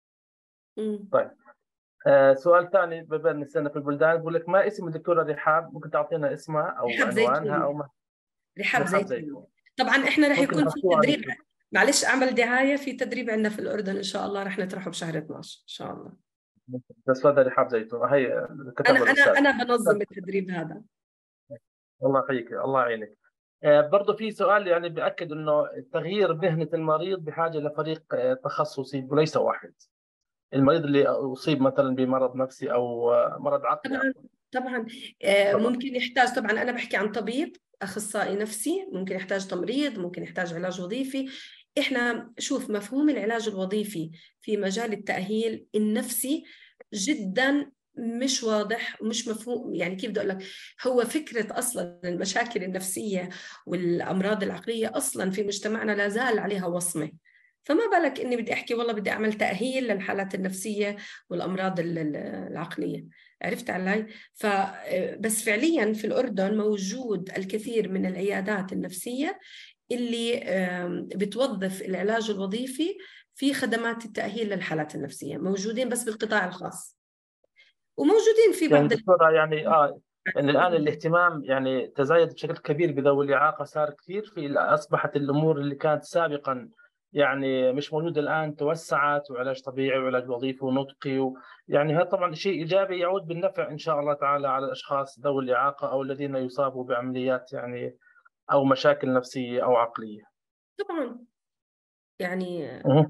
طيب، آه، سؤال ثاني بما نستنى في البلدان، بقول لك ما اسم الدكتورة رحاب؟ ممكن تعطينا اسمها أو رحاب عنوانها أو زيتون، ما؟ رحاب رحاب زيتون. زيتون. طبعا احنا رح ممكن يكون في نحطوها على تدريب، اليوتيوب. معلش اعمل دعاية، في تدريب عندنا في الأردن إن شاء الله، رح نطرحه بشهر اثناشر إن شاء الله. بس هذا رحاب زيتون هي أنا كتبها أنا الأستاذ. أنا بنظم التدريب هذا. الله يحييك، الله يعينك. آه، برضه في سؤال يعني بأكد أنه تغيير مهنة المريض بحاجة لفريق آه، تخصصي وليس واحد. المريض اللي أصيب مثلا بمرض نفسي أو آه، مرض عقلي طبعا عفوا. طبعا آه، طبعا. ممكن يحتاج، طبعا أنا بحكي عن طبيب أخصائي نفسي، ممكن يحتاج تمريض، ممكن يحتاج علاج وظيفي. إحنا شوف مفهوم العلاج الوظيفي في مجال التأهيل النفسي جدا مش واضح ومش مفهوم. يعني كيف بدي أقول لك، هو فكرة أصلا المشاكل النفسية والأمراض العقلية أصلا في مجتمعنا لا زال عليها وصمة، فما بالك إني بدي أحكي والله بدي أعمل تأهيل للحالات النفسية والأمراض العقلية. عرفت علي؟ فبس فعليا في الأردن موجود الكثير من العيادات النفسية اللي بتوظف العلاج الوظيفي في خدمات التأهيل للحالات النفسية، موجودين بس بالقطاع الخاص، وموجودين في يعني بعض دكتورة يعني آه يعني الآن الاهتمام يعني تزايد بشكل كبير بذوي الإعاقة، صار كثير في، أصبحت الأمور اللي كانت سابقا يعني مش موجودة الآن توسعت، وعلاج طبيعي وعلاج وظيفي ونطقي و... يعني هذا طبعا شيء إيجابي يعود بالنفع إن شاء الله تعالى على الأشخاص ذوي الإعاقة أو الذين يصابوا بعمليات يعني أو مشاكل نفسية أو عقلية. طبعا. يعني أه.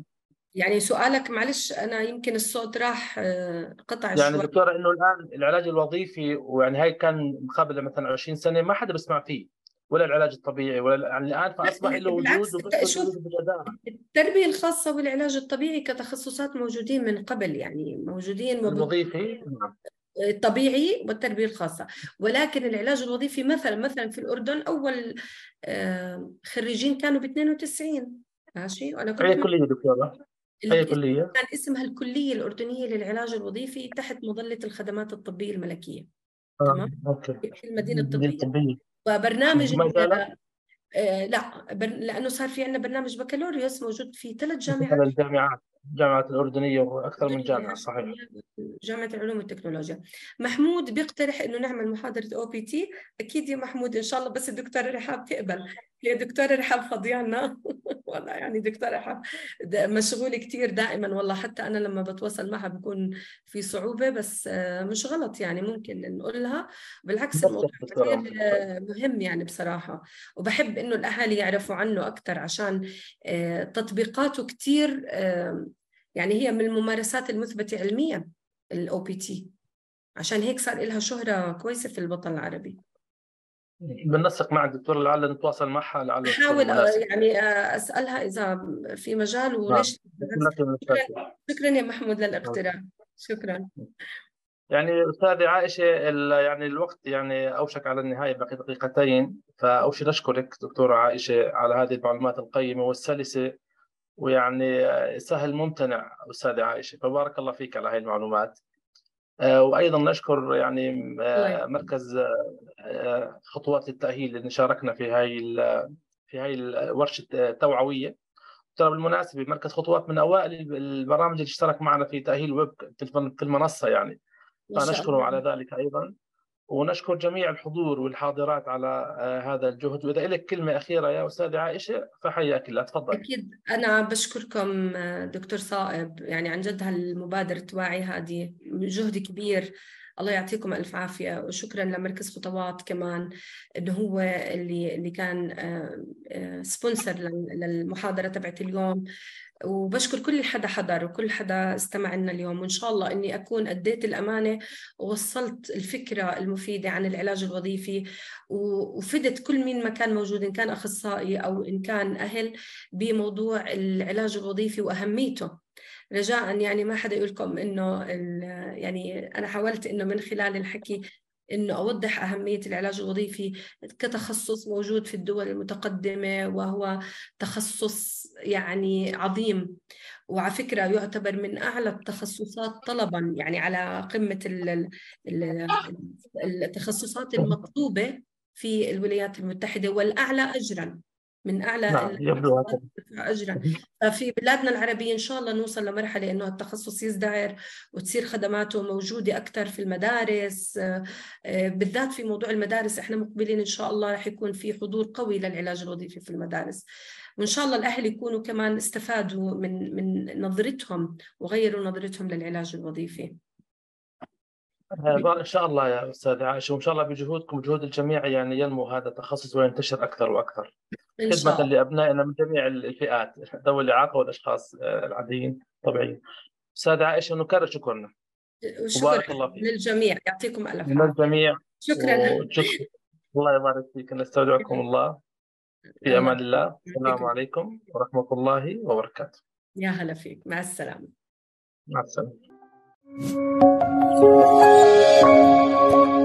يعني سؤالك معلش أنا يمكن الصوت راح آه، قطع يعني شوي. دكتورة إنه الآن العلاج الوظيفي، ويعني هاي كان قبل مثلا عشرين سنة ما حدا بيسمع فيه، ولا العلاج الطبيعي ولا يعني الآن فأصبح له وجود بالعكس وبيثبت شوف، وجوده بجدارة. التربية الخاصة والعلاج الطبيعي كتخصصات موجودين من قبل، يعني موجودين وب... الوظيفي نعم. الطبيعي والتربية الخاصة. ولكن العلاج الوظيفي مثلا مثلا في الأردن أول آه، خريجين كانوا ب اثنين وتسعين. ماشي، وأنا كنت أي من كلية دكتورة؟ أي ال- كلية؟ كان اسمها الكلية الأردنية للعلاج الوظيفي تحت مظلة الخدمات الطبية الملكية. آه. تمام، أوكي. في المدينة الكلية الطبية. الطبية وبرنامج ما زالت آه، لا بر... لأنه صار في عندنا برنامج بكالوريوس موجود في ثلاث مثل جامعات الجامعات، الجامعات الأردنية وأكثر من الأردنية جامعة صحيح. جامعة العلوم والتكنولوجيا. محمود بيقترح إنه نعمل محاضرة أو بي تي. أكيد يا محمود إن شاء الله، بس الدكتورة رحاب تقبل. هي دكتورة رحاب فضيانا والله يعني دكتورة رحاب مشغولة كتير دائما والله، حتى أنا لما بتواصل معها بكون في صعوبة، بس مش غلط يعني ممكن نقول لها. بالعكس بس الموضوع دكتورة كثير مهم يعني بصراحة، وبحب إنه الأهالي يعرفوا عنه أكثر عشان تطبيقاته كتير يعني هي من الممارسات المثبتة علميا الأو بي تي، عشان هيك صار لها شهرة كويسة في الوطن العربي. بننسق مع الدكتورة لعل نتواصل معها لعله تكون أحاول مناسب. يعني أسألها إذا في مجال، نعم. وليش. شكرا. شكرا يا محمود للاقتراح، شكرا. يعني أستاذة عائشة ال- يعني الوقت يعني أوشك على النهاية، بقي دقيقتين، فأول شيء نشكرك دكتورة عائشة على هذه المعلومات القيمة والسلسة، ويعني سهل ممتنع أستاذة عائشة، فبارك الله فيك على هذه المعلومات. آه، وأيضا نشكر يعني الله آه، يحفظك. مركز آه، خطوات التأهيل اللي شاركنا في هاي ال- في هاي الورشة التوعوية. ترى بالمناسبة مركز خطوات من أوائل البرامج اللي اشترك معنا في تأهيل ويب في المنصة يعني، ما شاء فنشكره على الله. ذلك أيضا. ونشكر جميع الحضور والحاضرات على آه، هذا الجهد. وإذا لك كلمة أخيرة يا أستاذة عائشة فحياك الله، تفضل. أكيد أنا بشكركم دكتور صائب، يعني عن جد هالمبادرة توعي هذه جهد كبير، الله يعطيكم ألف عافية. وشكرا لمركز خطوات كمان إنه هو اللي اللي كان سبونسر للمحاضرة تبعت اليوم. وبشكر كل حدا حضر وكل حدا استمع لنا اليوم، وإن شاء الله إني أكون أديت الأمانة ووصلت الفكرة المفيدة عن العلاج الوظيفي، وفدت كل مين ما كان موجود، إن كان أخصائي أو إن كان أهل، بموضوع العلاج الوظيفي وأهميته. رجاء يعني ما حدا يقولكم إنه يعني أنا حاولت إنه من خلال الحكي إنه أوضح أهمية العلاج الوظيفي كتخصص موجود في الدول المتقدمة، وهو تخصص يعني عظيم، وعلى فكرة يعتبر من أعلى التخصصات طلباً، يعني على قمة التخصصات المطلوبة في الولايات المتحدة، والأعلى أجراً، من أعلى نعم يبدو التخصصات هكذا. أجراً. ففي بلادنا العربية إن شاء الله نوصل لمرحلة إنه التخصص يزدهر وتصير خدماته موجودة أكثر في المدارس، بالذات في موضوع المدارس إحنا مقبلين إن شاء الله رح يكون في حضور قوي للعلاج الوظيفي في المدارس، وإن شاء الله الأهل يكونوا كمان استفادوا من من نظرتهم وغيروا نظرتهم للعلاج الوظيفي. إن شاء الله يا أستاذ عائشة، وإن شاء الله بجهودكم وجهود الجميع يعني ينمو هذا التخصص وينتشر أكثر وأكثر، إن شاء خدمة الله. لأبنائنا من جميع الفئات، ذوي الإعاقة والأشخاص العاديين طبيعيين. أستاذ عائشة نكرر شكرنا وشكرا وبارك الله فيك. للجميع، يعطيكم ألف عافية. للجميع. شكرا. وشكرا. الله يبارك فيك، نستودعكم الله في الله أمان الله. السلام يعطيكم. عليكم ورحمة الله وبركاته. يا هلا فيك، مع السلامة. مع السلامة.